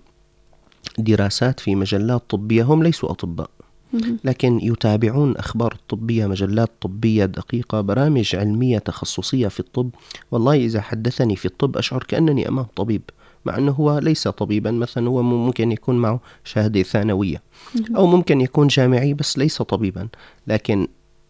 دراسات في مجلات طبية، هم ليسوا أطباء لكن يتابعون أخبار طبية، مجلات طبية دقيقة، برامج علمية تخصصية في الطب. والله إذا حدثني في الطب أشعر كأنني أمام طبيب، مع أنه هو ليس طبيبا. مثلا هو ممكن يكون معه شهادة ثانوية أو ممكن يكون جامعي بس ليس طبيبا، لكن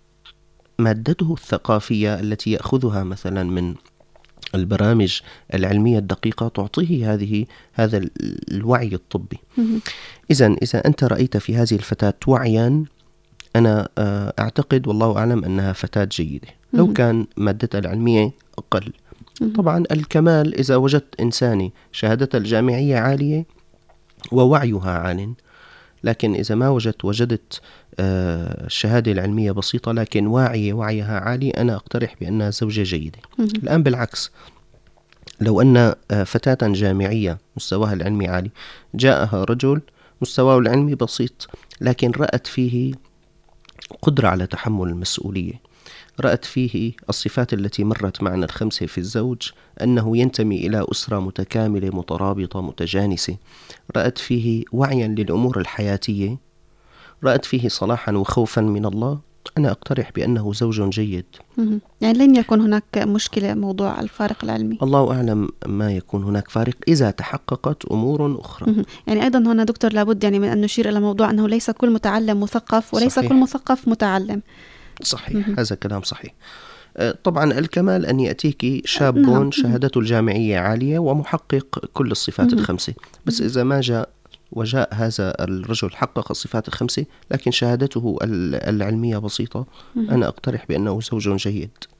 مادته الثقافية التي يأخذها مثلا من البرامج العلمية الدقيقة تعطيه هذه هذا الوعي الطبي. إذن إذا أنت رأيت في هذه الفتاة وعيا، أنا أعتقد والله أعلم أنها فتاة جيدة. لو كان مادتها العلمية أقل، طبعا الكمال إذا وجدت إنساني شهادة الجامعية عالية ووعيها عال، لكن إذا ما وجدت وجدت الشهادة العلمية بسيطة لكن واعية وعيها عالي، أنا أقترح بأنها زوجة جيدة. الآن بالعكس، لو أن فتاة جامعية مستواها العلمي عالي جاءها رجل مستواه العلمي بسيط لكن رأت فيه قدرة على تحمل المسؤولية، رأت فيه الصفات التي مرت معنا الخمسة في الزوج، أنه ينتمي إلى أسرة متكاملة مترابطة متجانسة، رأت فيه وعيا للأمور الحياتية، رأت فيه صلاحا وخوفا من الله، أنا أقترح بأنه زوج جيد. يعني لن يكون هناك مشكلة موضوع الفارق العلمي؟ الله أعلم ما يكون هناك فارق إذا تحققت أمور أخرى. يعني أيضا هنا دكتور لابد يعني من أن نشير إلى موضوع أنه ليس كل متعلم مثقف وليس صحيح. كل مثقف متعلم. صحيح، هذا كلام صحيح. طبعا الكمال أن يأتيك شاب نعم. شهادته الجامعية عالية ومحقق كل الصفات الخمسة، بس إذا ما جاء وجاء هذا الرجل حقق الصفات الخمسة لكن شهادته العلمية بسيطة، أنا أقترح بأنه زوج جيد.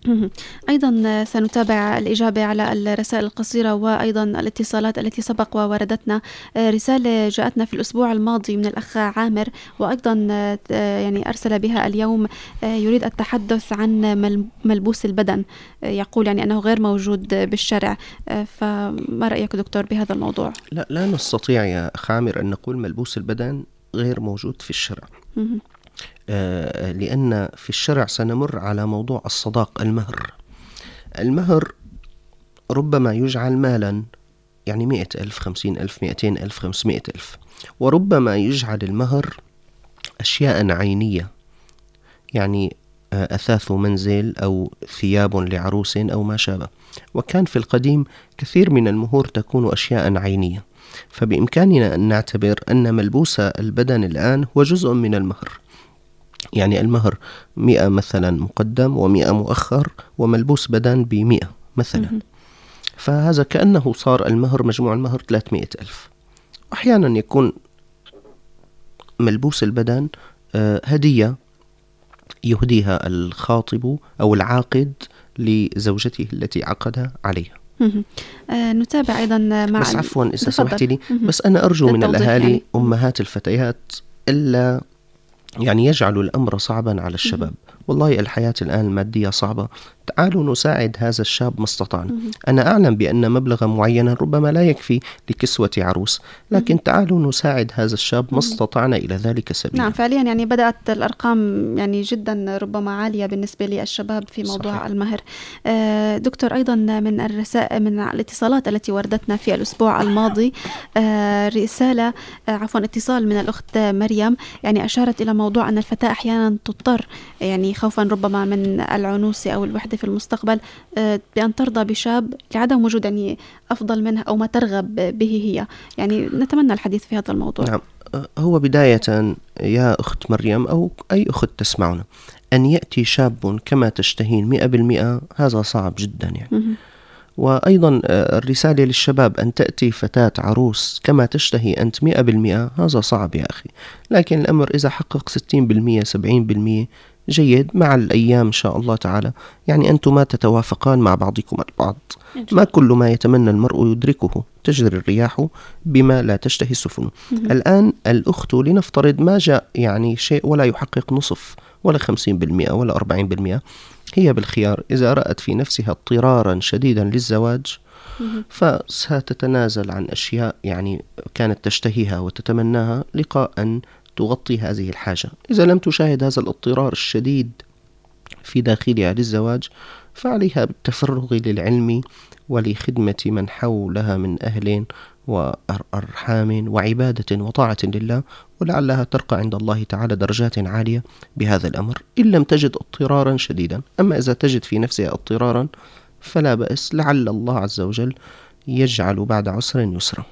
أيضا سنتابع الإجابة على الرسائل القصيرة وأيضا الاتصالات التي سبق ووردتنا. رسالة جاءتنا في الأسبوع الماضي من الأخ عامر، وأيضا يعني أرسل بها اليوم، يريد التحدث عن ملبوس البدن، يقول يعني أنه غير موجود بالشرع. فما رأيك دكتور بهذا الموضوع؟ لا لا نستطيع يا أخ عامر أن نقول ملبوس البدن غير موجود في الشرع. آه لأن في الشرع سنمر على موضوع الصداق، المهر. المهر ربما يجعل مالا، يعني مئة ألف، خمسين ألف، مئتين ألف، خمسمائة ألف، وربما يجعل المهر أشياء عينية، يعني آه أثاث منزل أو ثياب لعروس أو ما شابه. وكان في القديم كثير من المهور تكون أشياء عينية، فبإمكاننا أن نعتبر أن ملبوس البدن الآن هو جزء من المهر. يعني المهر مئة مثلا مقدم ومئة مؤخر، وملبوس بدن بمئة مثلا، فهذا كأنه صار المهر، مجموع المهر ثلاثمائة ألف. أحيانا يكون ملبوس البدن هدية يهديها الخاطب أو العاقد لزوجته التي عقد عليها. آه نتابع أيضا مع بس عفوا إذا سمحتي لي، بس أنا أرجو من الأهالي يعني. أمهات الفتيات إلا يعني يجعلوا الأمر صعبا على الشباب. والله الحياة الآن المادية صعبة، تعالوا نساعد هذا الشاب ما استطعنا. أنا أعلم بأن مبلغا معينا ربما لا يكفي لكسوة عروس، لكن تعالوا نساعد هذا الشاب ما استطعنا إلى ذلك سبيلا. نعم فعليا، يعني بدأت الأرقام يعني جدا ربما عالية بالنسبة للشباب في موضوع صحيح. المهر. آه دكتور، أيضا من الرسائل من الاتصالات التي وردتنا في الأسبوع الماضي، آه رسالة آه عفوا اتصال من الأخت مريم، يعني أشارت إلى موضوع أن الفتاة أحيانا تضطر يعني خوفا ربما من العنوسة أو الوحدة في المستقبل بأن ترضى بشاب لعدم وجود يعني أفضل منها أو ما ترغب به هي. يعني نتمنى الحديث في هذا الموضوع. نعم، هو بداية يا أخت مريم أو أي أخت تسمعنا، أن يأتي شاب كما تشتهين مئة بالمئة هذا صعب جدا يعني. م- وأيضا الرسالة للشباب أن تأتي فتاة عروس كما تشتهي أنت مئة بالمئة هذا صعب يا أخي. لكن الأمر إذا حقق ستين بالمئة سبعين بالمئة جيد، مع الأيام إن شاء الله تعالى يعني أنتما تتوافقان مع بعضكم البعض. ما كل ما يتمنى المرء يدركه، تجري الرياح بما لا تشتهي السفن. الآن الأخت لنفترض ما جاء يعني شيء ولا يحقق نصف ولا خمسين بالمئة ولا أربعين بالمئة، هي بالخيار إذا رأت في نفسها اضطرارا شديدا للزواج فستتنازل عن أشياء يعني كانت تشتهيها وتتمناها لقاء أن تغطي هذه الحاجة. إذا لم تشاهد هذا الاضطرار الشديد في داخلها للزواج فعليها بالتفرغ للعلم ولخدمة من حولها من أهل وأرحام وعبادة وطاعة لله، ولعلها ترقى عند الله تعالى درجات عالية بهذا الأمر إن لم تجد اضطرارا شديدا. أما إذا تجد في نفسها اضطرارا فلا بأس، لعل الله عز وجل يجعل بعد عسر يسرا.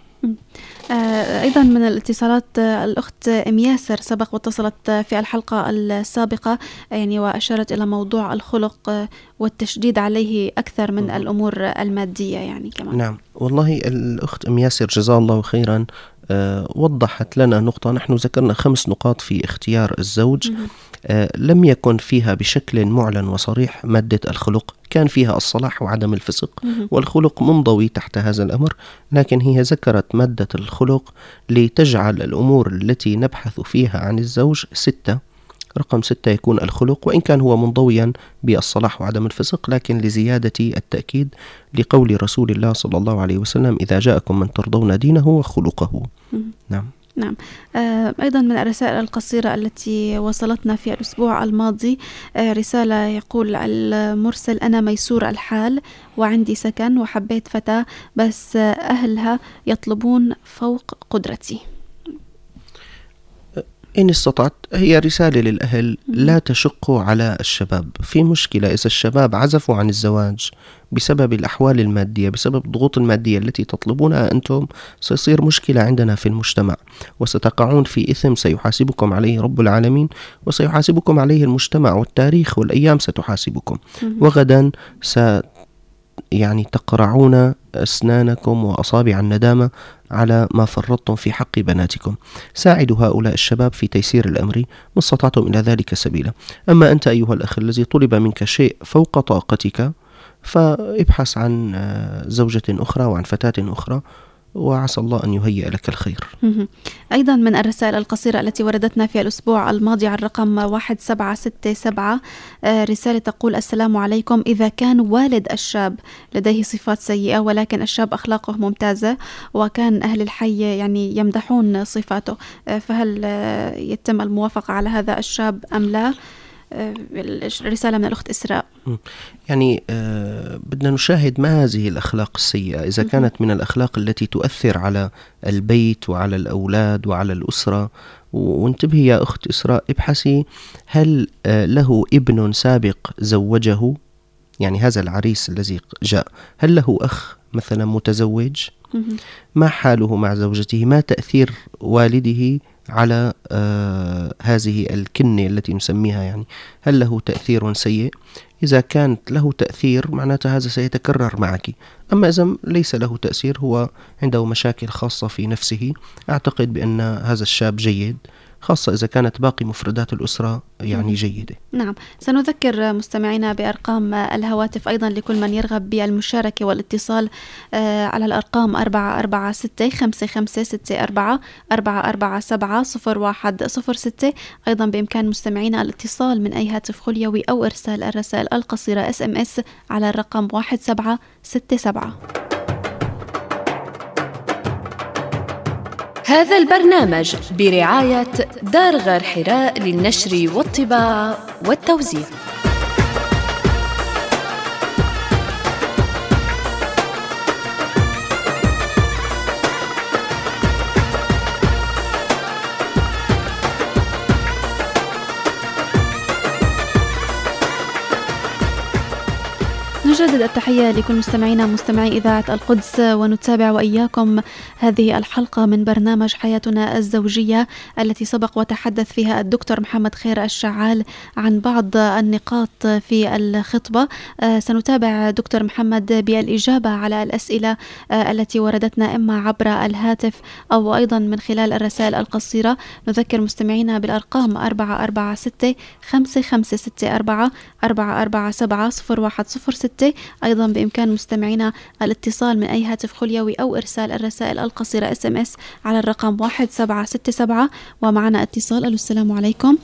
أيضا من الاتصالات الأخت أم ياسر سبق واتصلت في الحلقة السابقة يعني وأشارت إلى موضوع الخلق والتشديد عليه أكثر من الأمور المادية يعني كمان. نعم والله الأخت أم ياسر جزاه الله خيرا أه وضحت لنا نقطة. نحن ذكرنا خمس نقاط في اختيار الزوج أه لم يكن فيها بشكل معلن وصريح مادة الخلق، كان فيها الصلاح وعدم الفسق، والخلق منضوي تحت هذا الأمر، لكن هي ذكرت مادة الخلق لتجعل الأمور التي نبحث فيها عن الزوج ستة. رقم ستة يكون الخلق، وإن كان هو منضويا بالصلاح وعدم الفسق، لكن لزيادة التأكيد لقول رسول الله صلى الله عليه وسلم إذا جاءكم من ترضون دينه وخلقه. نعم نعم. آه أيضا من الرسائل القصيرة التي وصلتنا في الأسبوع الماضي آه رسالة يقول المرسل: أنا ميسور الحال وعندي سكن وحبيت فتاة بس آه أهلها يطلبون فوق قدرتي. إن استطعت، هي رسالة للأهل لا تشقوا على الشباب. في مشكلة إذا الشباب عزفوا عن الزواج بسبب الأحوال المادية، بسبب الضغوط المادية التي تطلبونها أنتم، سيصير مشكلة عندنا في المجتمع وستقعون في إثم سيحاسبكم عليه رب العالمين وسيحاسبكم عليه المجتمع والتاريخ والأيام ستحاسبكم. وغدا س يعني تقرعون أسنانكم وأصابع الندامة على ما فرطتم في حق بناتكم. ساعدوا هؤلاء الشباب في تيسير الأمر ما استطعتم إلى ذلك سبيلا. أما أنت أيها الأخ الذي طلب منك شيء فوق طاقتك، فابحث عن زوجة أخرى وعن فتاة أخرى، وعسى الله أن يهيئ لك الخير. أيضا من الرسائل القصيرة التي وردتنا في الأسبوع الماضي على الرقم واحد سبعة ستة سبعة، رسالة تقول: السلام عليكم، إذا كان والد الشاب لديه صفات سيئة ولكن الشاب أخلاقه ممتازة وكان أهل الحي يعني يمدحون صفاته، فهل يتم الموافقة على هذا الشاب أم لا؟ رسالة من الأخت إسراء. يعني آه بدنا نشاهد ما هذه الأخلاق السيئة. إذا كانت من الأخلاق التي تؤثر على البيت وعلى الأولاد وعلى الأسرة، وانتبهي يا أخت إسراء، ابحثي هل آه له ابن سابق زوجه، يعني هذا العريس الذي جاء هل له أخ مثلا متزوج؟ ما حاله مع زوجته؟ ما تأثير والده على آه هذه الكنة التي نسميها، يعني هل له تأثير سيء؟ إذا كانت له تأثير معناتها هذا سيتكرر معك. أما إذا ليس له تأثير، هو عنده مشاكل خاصة في نفسه، أعتقد بأن هذا الشاب جيد، خاصة إذا كانت باقي مفردات الأسرة يعني جيدة. نعم، سنذكر مستمعينا بأرقام الهواتف أيضا لكل من يرغب بالمشاركة والاتصال على الأرقام أربعة أربعة ستة خمسة خمسة ستة أربعة أربعة أربعة سبعة صفر واحد صفر ستة. أيضا بإمكان مستمعينا الاتصال من أي هاتف خليوي أو إرسال الرسائل القصيرة اس ام اس على الرقم واحد سبعة ستة سبعة. هذا البرنامج برعاية دار غار حراء للنشر والطباعة والتوزيع. نجدد التحية لكل مستمعينا مستمعي إذاعة القدس، ونتابع وإياكم هذه الحلقة من برنامج حياتنا الزوجية التي سبق وتحدث فيها الدكتور محمد خير الشعال عن بعض النقاط في الخطبة. سنتابع دكتور محمد بالإجابة على الأسئلة التي وردتنا إما عبر الهاتف أو أيضا من خلال الرسائل القصيرة. نذكر مستمعينا بالأرقام أربعة أربعة ستة خمسة خمسة ستة أربعة أربعة أربعة سبعة صفر واحد صفر ستة. أيضا بإمكان مستمعينا الاتصال من أي هاتف خليوي أو إرسال الرسائل القصيرة اس ام اس على الرقم واحد سبعة ستة سبعة. ومعنا اتصال. ألو السلام عليكم.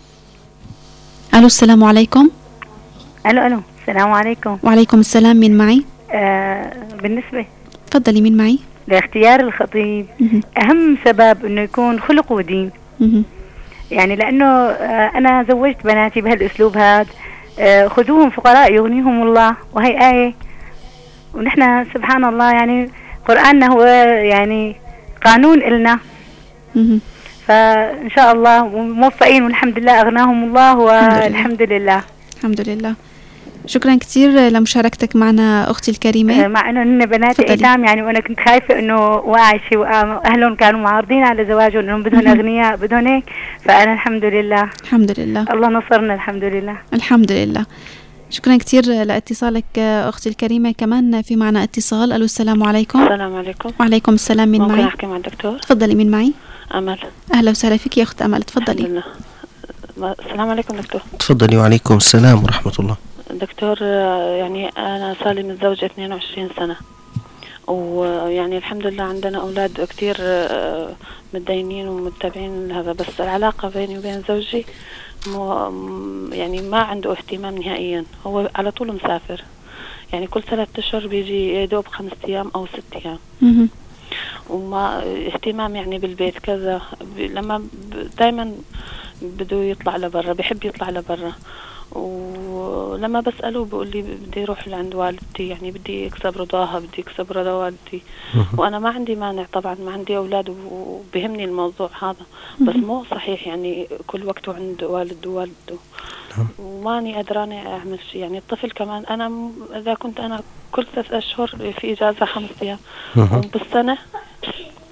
ألو السلام عليكم. ألو ألو السلام عليكم. وعليكم السلام. مين معي؟ آه بالنسبة تفضلي. مين معي؟ لاختيار الخطيب م- أهم سبب إنه يكون خلق ودين. م- يعني لأنه آه أنا زوجت بناتي بهالأسلوب هذا، آه خذوهم فقراء يغنيهم الله، وهي آية، ونحن سبحان الله يعني قرآننا هو يعني قانون إلنا. م- فإن شاء الله موفقين، والحمد لله أغناهم الله، والحمد لله. الحمد لله. شكرا كثير لمشاركتك معنا أختي الكريمة. مع أنه هن بناتي أيتام يعني، وأنا كنت خايفة أنه واعي شيء، وأهلهم كانوا معارضين على زواجهم أنهم بدهم أغنياء بدهم هيك، فأنا الحمد لله الحمد لله الله نصرنا الحمد لله الحمد لله. شكرا كثير لاتصالك أختي الكريمة. كمان في معنا اتصال. ألو السلام عليكم. السلام عليكم. وعليكم السلام. من معي؟ ممكن أحكي مع الدكتور؟ تفضلي. من معي؟ أمل. أهلا وسهلا فيك يا أخت أمل، تفضلي. السلام عليكم دكتور. تفضلي. وعليكم السلام ورحمة الله. دكتور، يعني أنا صار لي متزوجة اثنين وعشرين سنة، ويعني الحمد لله عندنا أولاد كتير متدينين ومتابعين هذا، بس العلاقة بيني وبين زوجي مو يعني ما عنده اهتمام نهائيا، هو على طول مسافر، يعني كل ثلاثة أشهر بيجي يدوب خمسة أيام أو ست أيام، وما اهتمام يعني بالبيت كذا. لما دايما بده يطلع لبرا، بيحب يطلع لبرا، ولما بسأله بيقول لي بدي اروح لعند والدتي، يعني بدي اكسب رضاها، بدي اكسب رضا والدتي، وانا ما عندي مانع طبعا، ما عندي اولاد وبهمني الموضوع هذا، بس مو صحيح يعني كل وقته عند والد ووالده، وماني قادراني اعمل شيء. يعني الطفل كمان انا اذا كنت انا كل ثلاث اشهر في اجازه خمس ايام وبالسنه،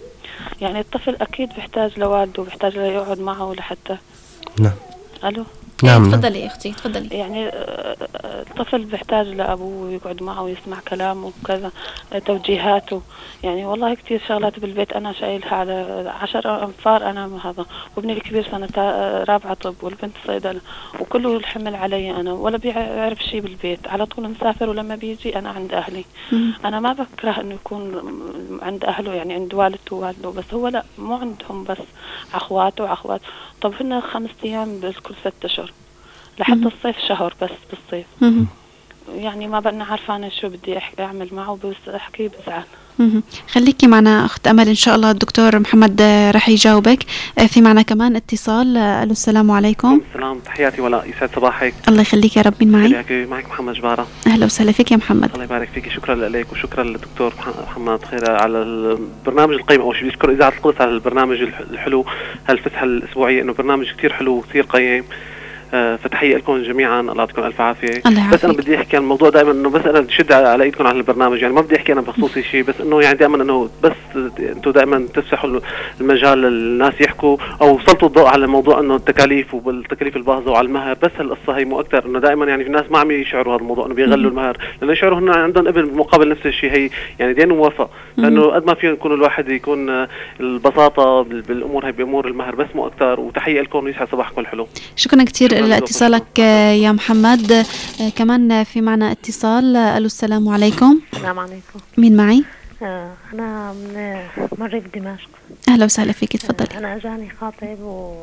يعني الطفل اكيد بيحتاج لوالده، بيحتاج ليقعد معه لحتى. نعم. الو نعم. تفضلي يا اختي تفضلي. يعني الطفل بيحتاج لابوه يقعد معه ويسمع كلامه وكذا توجيهاته. يعني والله كثير شغلات بالبيت انا شايلها على عشر انفار انا هذا، وابني الكبير سنه رابعه طب والبنت صيدله، وكله الحمل علي انا، ولا بيعرف شيء بالبيت، على طول مسافر ولما بيجي انا عند اهلي. انا ما بكره انه يكون عند اهله، يعني عند والدته ووالده، بس هو لا مو عندهم، بس اخواته واخوات. طب هن خمس ايام بالكل ست اشهر لحتى الصيف شهر بس بالصيف. يعني ما بقنا عارفه انا شو بدي اعمل معه، بس احكي بزعل. خليكي معنا اخت امل، ان شاء الله الدكتور محمد راح يجاوبك. في معنا كمان اتصال. الو السلام عليكم. السلام، تحياتي ولاء، يسعد صباحك. الله يخليك يا رب. مين معي؟ معك محمد جبارة. اهلا وسهلا فيك يا محمد. الله يبارك فيك، شكرا لك وشكرا للدكتور محمد خير على البرنامج القيم. اول شيء بشكر اذاعه القدس على البرنامج الحلو هالفسحه الاسبوعيه، انه برنامج كثير حلو وكثير قيم. آه فتحيه لكم جميعا، الله يعطيكم الف عافيه. بس انا بدي احكي عن الموضوع دائما، انه بس انا بشد على ايدكم على البرنامج، يعني ما بدي احكي انا بخصوصي شيء، بس انه يعني دائما انه بس انتم دائما تفتحوا المجال للناس يحكوا، او سلطوا الضوء على موضوع انه التكاليف وبالتكاليف الباهظه وعلى المهر. بس هالقصه هي مو اكثر، انه دائما يعني في ناس ما عم يشعروا هذا الموضوع، انه بيغلوا المهر، لانه يشعروا انه عندهم ابن مقابل نفس الشيء. هي يعني دين ووفاء، لانه قد ما في يكون الواحد يكون البساطه بالامور هي بامور المهر بس مو اكثر. وتحيه لكم ويسعد صباحكم الحلو. شكرا كثير لاتصالك يا محمد. كمان في معنا اتصال. الو السلام عليكم. السلام عليكم. مين معي؟ آه انا من مريف دمشق. اهلا وسهلا فيك، تفضلي. آه انا اجاني خاطب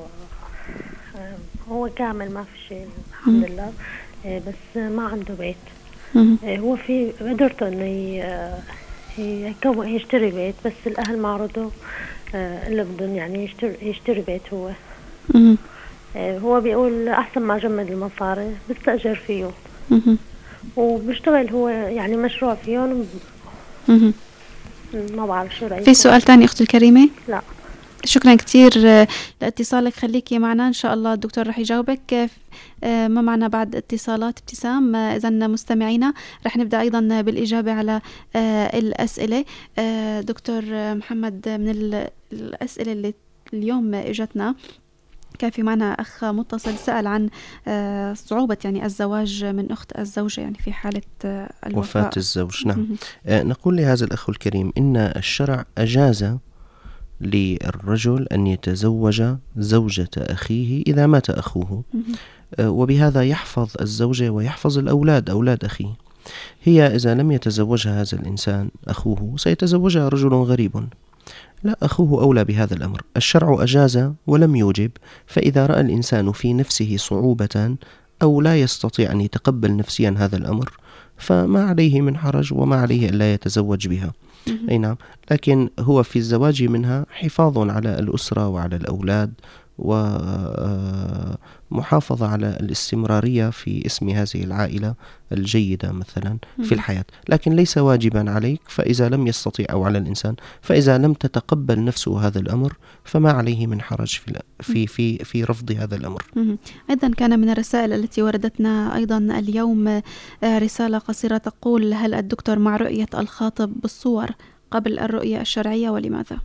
وهو كامل ما في شيء الحمد لله، آه بس ما عنده بيت. آه هو في قدرته انه يكون يشتري بيت، بس الاهل ما رضوا آه الا بدهم يعني يشتري يشتري بيت هو. مم. هو بيقول أحسن ما جمد المصاري بستأجر فيه. وبيشتغل هو يعني مشروع فيهم. ما بعرف شو رأيك. في سؤال تاني أختي الكريمة؟ لا. شكرا كثير لاتصالك، خليكي معنا إن شاء الله الدكتور رح يجاوبك. ما معنا بعد اتصالات ابتسام. إذا مستمعينا رح نبدأ أيضا بالإجابة على الأسئلة. دكتور محمد، من الأسئلة اللي اليوم إجتنا كان في معنا أخ متصل سأل عن صعوبة يعني الزواج من أخت الزوجة، يعني في حالة الوفاة وفاة الزوج. نعم. نقول لهذا الأخ الكريم إن الشرع أجاز للرجل أن يتزوج زوجة أخيه إذا مات أخوه، وبهذا يحفظ الزوجة ويحفظ الأولاد أولاد أخيه. هي إذا لم يتزوجها هذا الإنسان أخوه سيتزوجها رجل غريب، لا، أخوه أولى بهذا الأمر. الشرع أجاز ولم يوجب، فإذا رأى الإنسان في نفسه صعوبة أو لا يستطيع أن يتقبل نفسيا هذا الأمر فما عليه من حرج وما عليه ألا يتزوج بها. أي نعم، لكن هو في الزواج منها حفاظ على الأسرة وعلى الأولاد ومحافظة على الاستمرارية في اسم هذه العائلة الجيدة مثلا في الحياة، لكن ليس واجبا عليك. فإذا لم يستطيع أو على الإنسان، فإذا لم تتقبل نفسه هذا الأمر فما عليه من حرج في في في, في رفض هذا الأمر. أيضا كان من الرسائل التي وردتنا أيضا اليوم رسالة قصيرة تقول: هل الدكتور مع رؤية الخاطب بالصور قبل الرؤية الشرعية ولماذا؟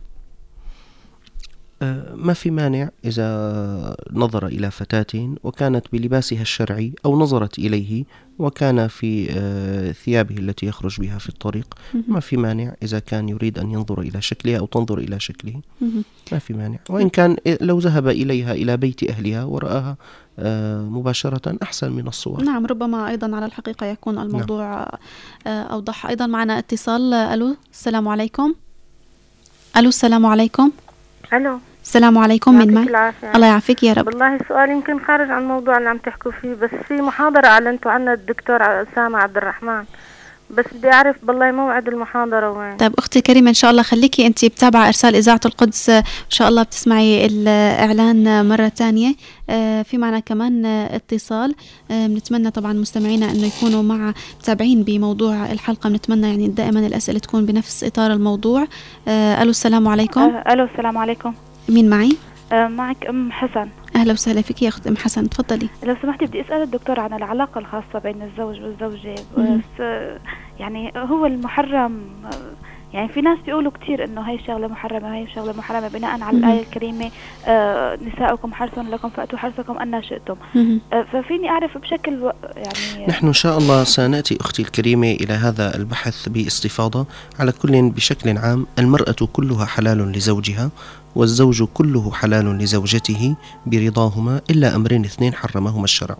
ما في مانع إذا نظر إلى فتاة وكانت بلباسها الشرعي أو نظرت إليه وكان في ثيابه التي يخرج بها في الطريق، ما في مانع إذا كان يريد أن ينظر إلى شكلها أو تنظر إلى شكله، ما في مانع. وإن كان لو ذهب إليها إلى بيت أهلها ورآها مباشرة أحسن من الصور. نعم، ربما أيضا على الحقيقة يكون الموضوع نعم. أوضح. أيضا معنا اتصال. ألو السلام عليكم. ألو السلام عليكم. ألو السلام عليكم. من معي؟ الله يعافيك يا رب. والله السؤال يمكن خارج عن الموضوع اللي عم تحكوا فيه، بس في محاضرة أعلنتوا عنها الدكتور أسامة عبد الرحمن، بس بدي أعرف بالله موعد المحاضرة وين. طيب أختي كريمة، إن شاء الله خليكي أنت بتابعة إرسال إذاعة القدس، إن شاء الله بتسمعي الإعلان مرة تانية. في معنا كمان اتصال. بنتمنى طبعا مستمعينا أنه يكونوا مع متابعين بموضوع الحلقة، بنتمنى يعني دائما الأسئلة تكون بنفس إطار الموضوع. ألو السلام عليكم. ألو السلام عليكم. مين معي؟ أه معك أم حسن. أهلا وسهلا فيك يا أخت أم حسن، تفضلي. لو سمحتي بدي أسأل الدكتور عن العلاقة الخاصة بين الزوج والزوجة. بس يعني هو المحرم يعني في ناس بيقولوا كتير إنه هاي شغلة محرمة هاي شغلة محرمة بناء على الآية الكريمة آه نساؤكم حرث لكم فأتوا حرثكم أن شئتم. آه ففيني أعرف بشكل و... يعني نحن إن شاء الله سنأتي أختي الكريمة إلى هذا البحث باستفاضة. على كل بشكل عام المرأة كلها حلال لزوجها والزوج كله حلال لزوجته برضاهما إلا أمرين اثنين حرمهما الشرع: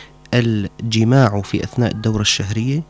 الجماع في أثناء الدورة الشهرية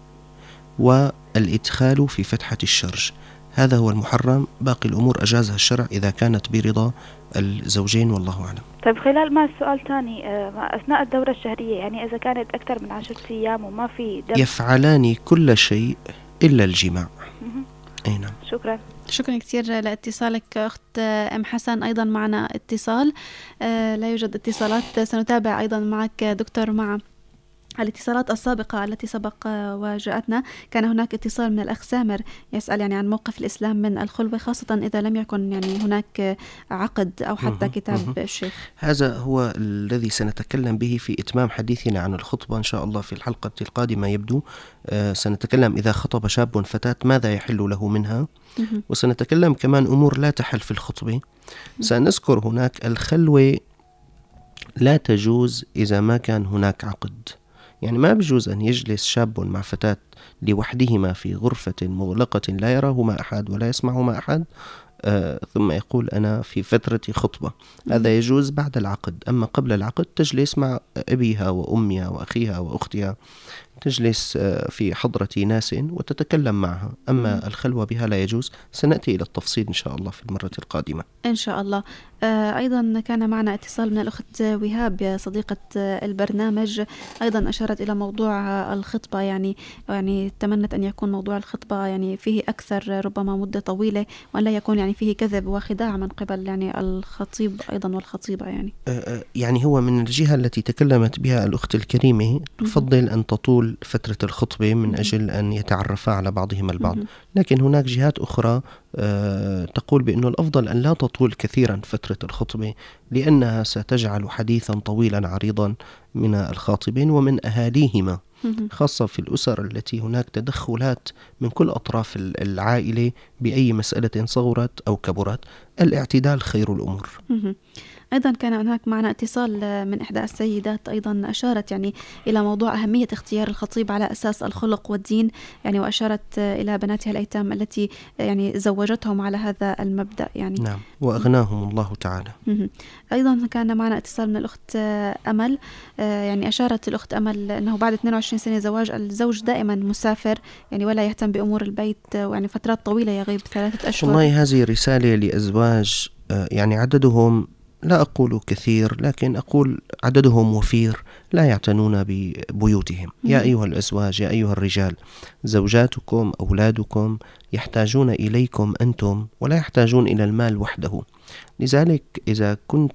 والإدخال في فتحة الشرج. هذا هو المحرم، باقي الأمور أجازها الشرع إذا كانت برضا الزوجين والله أعلم. طيب خلال ما السؤال ثاني أثناء الدورة الشهرية، يعني إذا كانت أكثر من عشرة أيام وما في دم يفعلان كل شيء إلا الجماع. أي نعم. شكرا شكرا كثير لاتصالك أخت أم حسن. أيضا معنا اتصال، لا يوجد اتصالات، سنتابع أيضا معك دكتور مع الاتصالات السابقة التي سبق وجاءتنا. كان هناك اتصال من الأخ سامر يسأل يعني عن موقف الإسلام من الخلوة، خاصة إذا لم يكن يعني هناك عقد أو حتى كتاب الشيخ. هذا هو الذي سنتكلم به في إتمام حديثنا عن الخطبة إن شاء الله في الحلقة القادمة. يبدو آه سنتكلم إذا خطب شاب فتاة ماذا يحل له منها، وسنتكلم كمان أمور لا تحل في الخطبة. سنذكر هناك الخلوة لا تجوز إذا ما كان هناك عقد، يعني ما بجوز أن يجلس شاب مع فتاة لوحدهما في غرفة مغلقة لا يراهما أحد ولا يسمعهما أحد آه ثم يقول أنا في فترة خطبة. هذا يجوز بعد العقد. أما قبل العقد تجلس مع أبيها وأمها وأخيها وأختها، تجلس في حضرة ناس وتتكلم معها. أما الخلوة بها لا يجوز. سنأتي إلى التفصيل إن شاء الله في المرة القادمة إن شاء الله. أيضا كان معنا اتصال من الأخت وهاب صديقة البرنامج، أيضا أشارت إلى موضوع الخطبة، يعني يعني تمنت أن يكون موضوع الخطبة يعني فيه أكثر ربما مدة طويلة، وأن لا يكون يعني فيه كذب وخداع من قبل يعني الخطيب أيضا والخطيبة. يعني يعني هو من الجهة التي تكلمت بها الأخت الكريمة تفضل أن تطول فترة الخطبة من أجل أن يتعرفا على بعضهما البعض، لكن هناك جهات أخرى أه تقول بأنه الأفضل أن لا تطول كثيرا فترة الخطبة، لأنها ستجعل حديثا طويلا عريضا من الخاطبين ومن أهاليهما، خاصة في الأسر التي هناك تدخلات من كل أطراف العائلة بأي مسألة صغرت أو كبرت. الاعتدال خير الأمور. أيضا كان هناك معنا اتصال من إحدى السيدات أيضا أشارت يعني إلى موضوع أهمية اختيار الخطيب على أساس الخلق والدين، يعني وأشارت إلى بناتها الأيتام التي يعني زوجتهم على هذا المبدأ. يعني نعم، وأغناهم الله تعالى. أيضا كان معنا اتصال من الأخت أمل، يعني أشارت الأخت أمل أنه بعد اثنين وعشرين سنة زواج الزوج دائما مسافر يعني ولا يهتم بأمور البيت، ويعني فترات طويلة يغيب ثلاثة أشهر. والله هذه رسالة لأزواج يعني عددهم لا أقول كثير لكن أقول عددهم وفير لا يعتنون ببيوتهم. يا أيها الأزواج، يا أيها الرجال، زوجاتكم أولادكم يحتاجون إليكم أنتم ولا يحتاجون إلى المال وحده. لذلك إذا كنت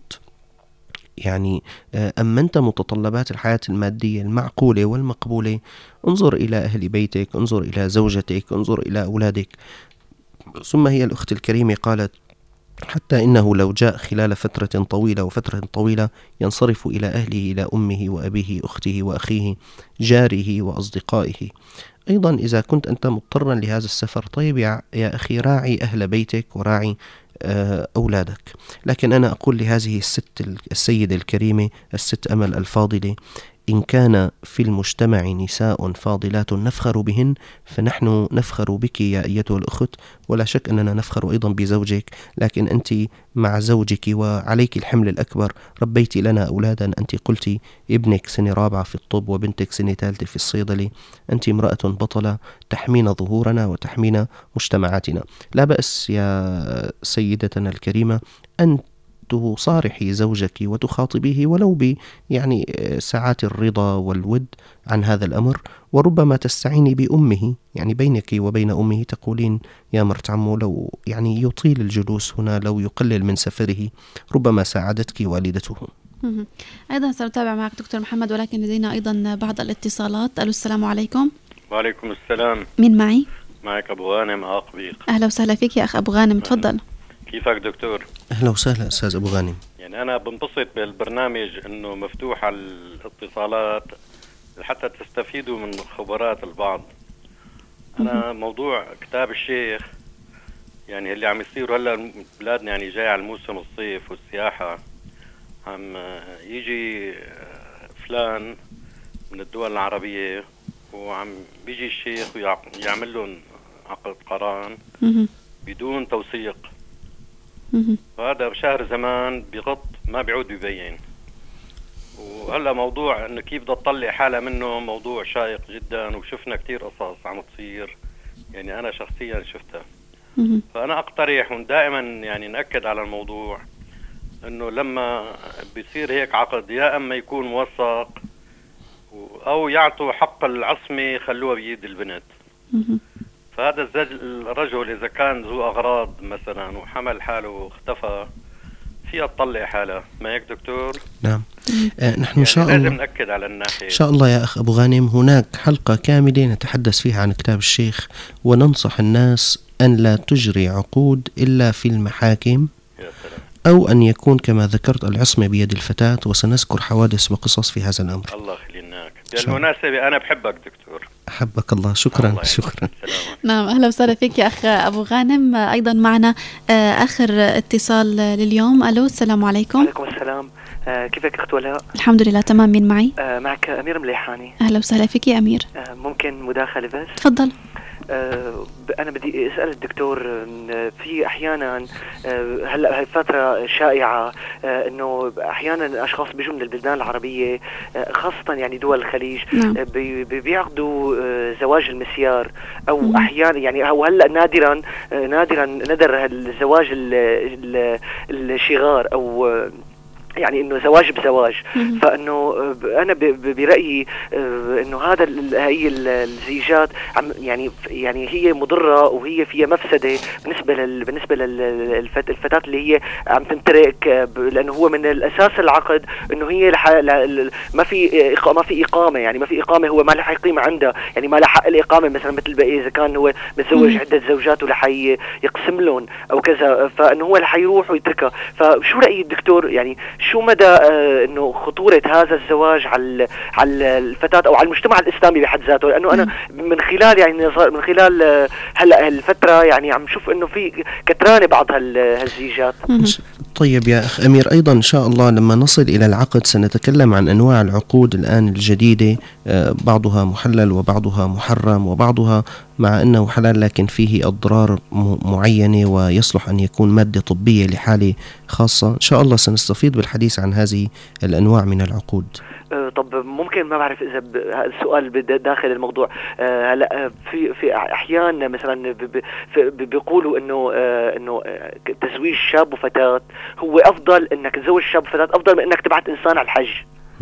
يعني أمنت متطلبات الحياة المادية المعقولة والمقبولة، انظر إلى أهل بيتك، انظر إلى زوجتك، انظر إلى أولادك. ثم هي الأخت الكريمة قالت حتى إنه لو جاء خلال فترة طويلة وفترة طويلة ينصرف إلى أهله، إلى أمه وأبيه أخته وأخيه جاره وأصدقائه. أيضا إذا كنت أنت مضطرا لهذا السفر، طيب يا, يا أخي راعي أهل بيتك وراعي أولادك. لكن أنا أقول لهذه الست السيدة الكريمة الست أمل الفاضلة، إن كان في المجتمع نساء فاضلات نفخر بهن فنحن نفخر بك يا أيتها الأخت، ولا شك أننا نفخر أيضا بزوجك. لكن أنت مع زوجك وعليك الحمل الأكبر، ربيتي لنا أولادا، أنت قلتي ابنك سنة رابعة في الطب وبنتك سنة ثالثة في الصيدلة، أنت امرأة بطلة تحمين ظهورنا وتحمين مجتمعاتنا. لا بأس يا سيدتنا الكريمة أن تصارحي زوجك وتخاطبيه ولو ب يعني ساعات الرضا والود عن هذا الأمر، وربما تستعيني بأمه، يعني بينك وبين أمه تقولين يا مرت عمو لو يعني يطيل الجلوس هنا، لو يقلل من سفره، ربما ساعدتك والدته. أيضا سنتابع معك دكتور محمد، ولكن لدينا أيضا بعض الاتصالات. ألو السلام عليكم. وعليكم السلام. مين معي؟ معك أبو غانم عاقبيق. أهلا وسهلا فيك يا أخ أبو غانم، تفضل. كيفك دكتور؟ أهلا وسهلا أستاذ أبو غانم. يعني أنا بنبسط بالبرنامج أنه مفتوح على الاتصالات حتى تستفيدوا من خبرات البعض. أنا موضوع كتاب الشيخ يعني اللي عم يصير هلا بلادنا يعني جاي على موسم الصيف والسياحة، عم يجي فلان من الدول العربية وعم بيجي الشيخ ويعمل لهم عقد قران بدون توثيق. وهذا بشهر زمان بغط ما بيعود ببين. وهلا موضوع انه كيف بدها تطلع حالها منه موضوع شائق جدا، وشفنا كتير قصص عم تصير، يعني انا شخصيا شفتها. فانا اقترح ودائما يعني نأكد على الموضوع انه لما بيصير هيك عقد يا اما يكون موثق او يعطوا حق العصمة خلوها بيد البنت. فهذا الزج الرجل اذا كان ذو اغراض مثلا وحمل حاله واختفى فيها تطلع حالها، ما هيك دكتور؟ نعم. آه نحن إن شاء يعني الله لازم نأكد على الناحية. إن شاء الله يا أخ أبو غانم هناك حلقة كاملة نتحدث فيها عن كتاب الشيخ، وننصح الناس أن لا تجري عقود إلا في المحاكم، أو أن يكون كما ذكرت العصمة بيد الفتاة، وسنذكر حوادث وقصص في هذا الأمر. الله يخليناك. بالمناسبة أنا بحبك دكتور. أحبك الله. شكرا. الله شكرا. نعم، أهلا وسهلا فيك يا أخ أبو غانم. أيضا معنا آخر اتصال لليوم. ألو، السلام عليكم. وعليكم السلام. آه كيفك أخت ولاء؟ الحمد لله تمام. مين معي؟ آه معك أمير مليحاني. أهلا وسهلا فيك يا أمير. آه ممكن مداخلة بس؟ تفضل. آه أنا بدي أسأل الدكتور، في أحيانا آه هلأ هاي فترة شائعة آه إنه أحيانا أشخاص بيجوا من البلدان العربية آه خاصة يعني دول الخليج نعم. آه بي بيعقدوا آه زواج المسيار، أو م- أحيانا يعني أو هلأ نادرا آه نادرا ندر الزواج الشغار أو آه يعني انه زواج بزواج. فانه انا برأيي انه هذا هي الزيجات يعني يعني هي مضره وهي فيها مفسده بالنسبه لل بالنسبه للفتاه اللي هي عم تنترك، لانه هو من الاساس العقد انه هي ما في ما في اقامه، يعني ما في اقامه، هو ما لها قيمه عندها، يعني ما لها حق الاقامه مثلا مثل باقي اذا كان هو متزوج عده زوجات ولا حي يقسم لهم او كذا، فانه هو رح يروح ويتركها. فشو راي الدكتور، يعني شو مدى آه انه خطورة هذا الزواج على على الفتاة او على المجتمع الاسلامي بحد ذاته؟ لانه انا من خلال يعني من خلال آه هلا هالفترة يعني عم شوف انه في كترانة بعض هالزيجات. طيب يا اخ امير، ايضا ان شاء الله لما نصل الى العقد سنتكلم عن انواع العقود الان الجديدة، آه بعضها محلل وبعضها محرم وبعضها مع أنه حلال لكن فيه أضرار معينة ويصلح أن يكون مادة طبية لحالة خاصة. إن شاء الله سنستفيد بالحديث عن هذه الأنواع من العقود. أه طب ممكن ما بعرف إذا السؤال داخل الموضوع، أه هلا في في أحيان مثلا بيقولوا إنه أه إنه تزويج شاب وفتاة هو أفضل، إنك تزوج شاب وفتاة أفضل من إنك تبعت إنسان على الحج.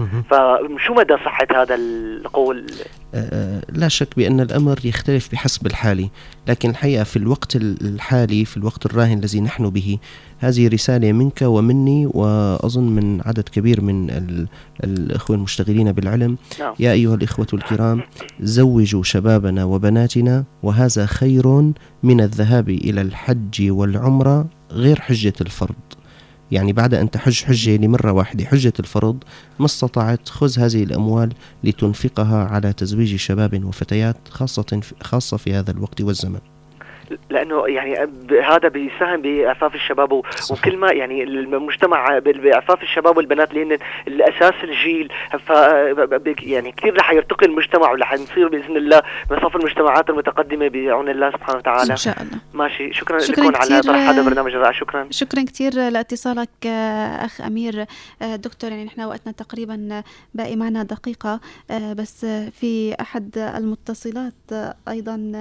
فشو مدى صحة هذا القول؟ آه لا شك بأن الأمر يختلف بحسب الحالة، لكن الحقيقة في الوقت الحالي في الوقت الراهن الذي نحن به هذه رسالة منك ومني وأظن من عدد كبير من الأخوة المشتغلين بالعلم. نعم. يا أيها الإخوة الكرام، زوجوا شبابنا وبناتنا، وهذا خير من الذهاب إلى الحج والعمرة غير حجة الفرض. يعني بعد أن تحج حجة لمرة واحدة حجة الفرض ما استطعت، خذ هذه الأموال لتنفقها على تزويج شباب وفتيات خاصة خاصة في هذا الوقت والزمن. لأنه يعني هذا بيساهم بإعفاف الشباب، وكل ما يعني المجتمع بإعفاف الشباب والبنات اللي هن الأساس الجيل، ف يعني كثير رح يرتقي المجتمع ورح نصير بإذن الله من صف المجتمعات المتقدمة بعون الله سبحانه وتعالى. إن شاء الله. ماشي، شكرا, شكرا لكم على طرح هذا برنامج الرائع. شكرا شكرا كثير لاتصالك أخ أمير. دكتور، يعني نحن وقتنا تقريبا باقي معنا دقيقة بس. في أحد المتصلات أيضا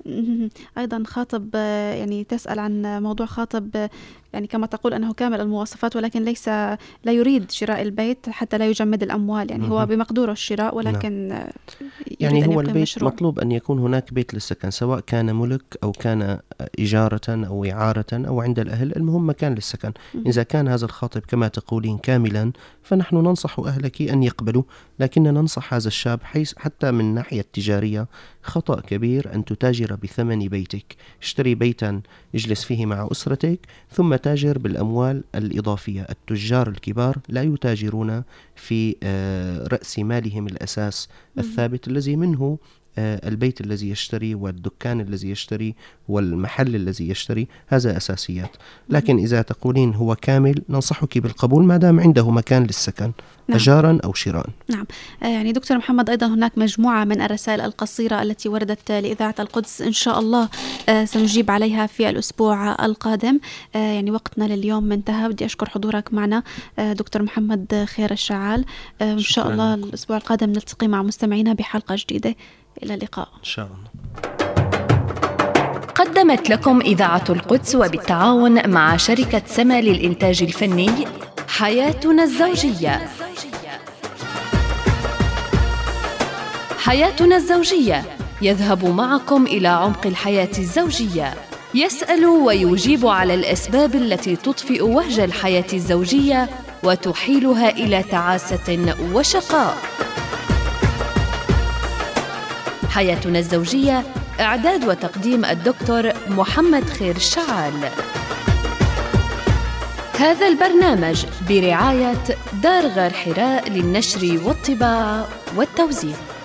أيضا خاطب يعني تسأل عن موضوع خاطب، يعني كما تقول أنه كامل المواصفات ولكن ليس لا يريد شراء البيت حتى لا يجمد الأموال، يعني هو بمقدوره الشراء ولكن نعم. يعني هو البيت مشروع. مطلوب أن يكون هناك بيت للسكن، سواء كان ملك أو كان إجارة أو إعارة أو عند الأهل، المهم مكان للسكن. إذا كان هذا الخاطب كما تقولين كاملا فنحن ننصح أهلك أن يقبلوا، لكننا ننصح هذا الشاب حيث حتى من ناحية التجارية خطأ كبير أن تتاجر بثمن بيتك. اشتري بيتا اجلس فيه مع أسرتك ثم تاجر بالأموال الإضافية. التجار الكبار لا يتاجرون في رأس مالهم الأساس الثابت الذي منه البيت الذي يشتري والدكان الذي يشتري والمحل الذي يشتري، هذا أساسيات. لكن إذا تقولين هو كامل ننصحك بالقبول ما دام عنده مكان للسكن، نعم. أجارا أو شراء. نعم. يعني دكتور محمد، أيضا هناك مجموعة من الرسائل القصيرة التي وردت لإذاعة القدس، إن شاء الله سنجيب عليها في الأسبوع القادم. يعني وقتنا لليوم انتهى. بدي أشكر حضورك معنا دكتور محمد خير الشعال. إن شاء الله لكم. الأسبوع القادم نلتقي مع مستمعينا بحلقة جديدة. إلى اللقاء إن شاء الله. قدمت لكم إذاعة القدس وبالتعاون مع شركة سما للإنتاج الفني حياتنا الزوجية. حياتنا الزوجية يذهب معكم إلى عمق الحياة الزوجية، يسأل ويجيب على الأسباب التي تطفئ وهج الحياة الزوجية وتحيلها إلى تعاسة وشقاء. حياتنا الزوجية، إعداد وتقديم الدكتور محمد خير الشعال. هذا البرنامج برعاية دار غار حراء للنشر والطباعة والتوزيع.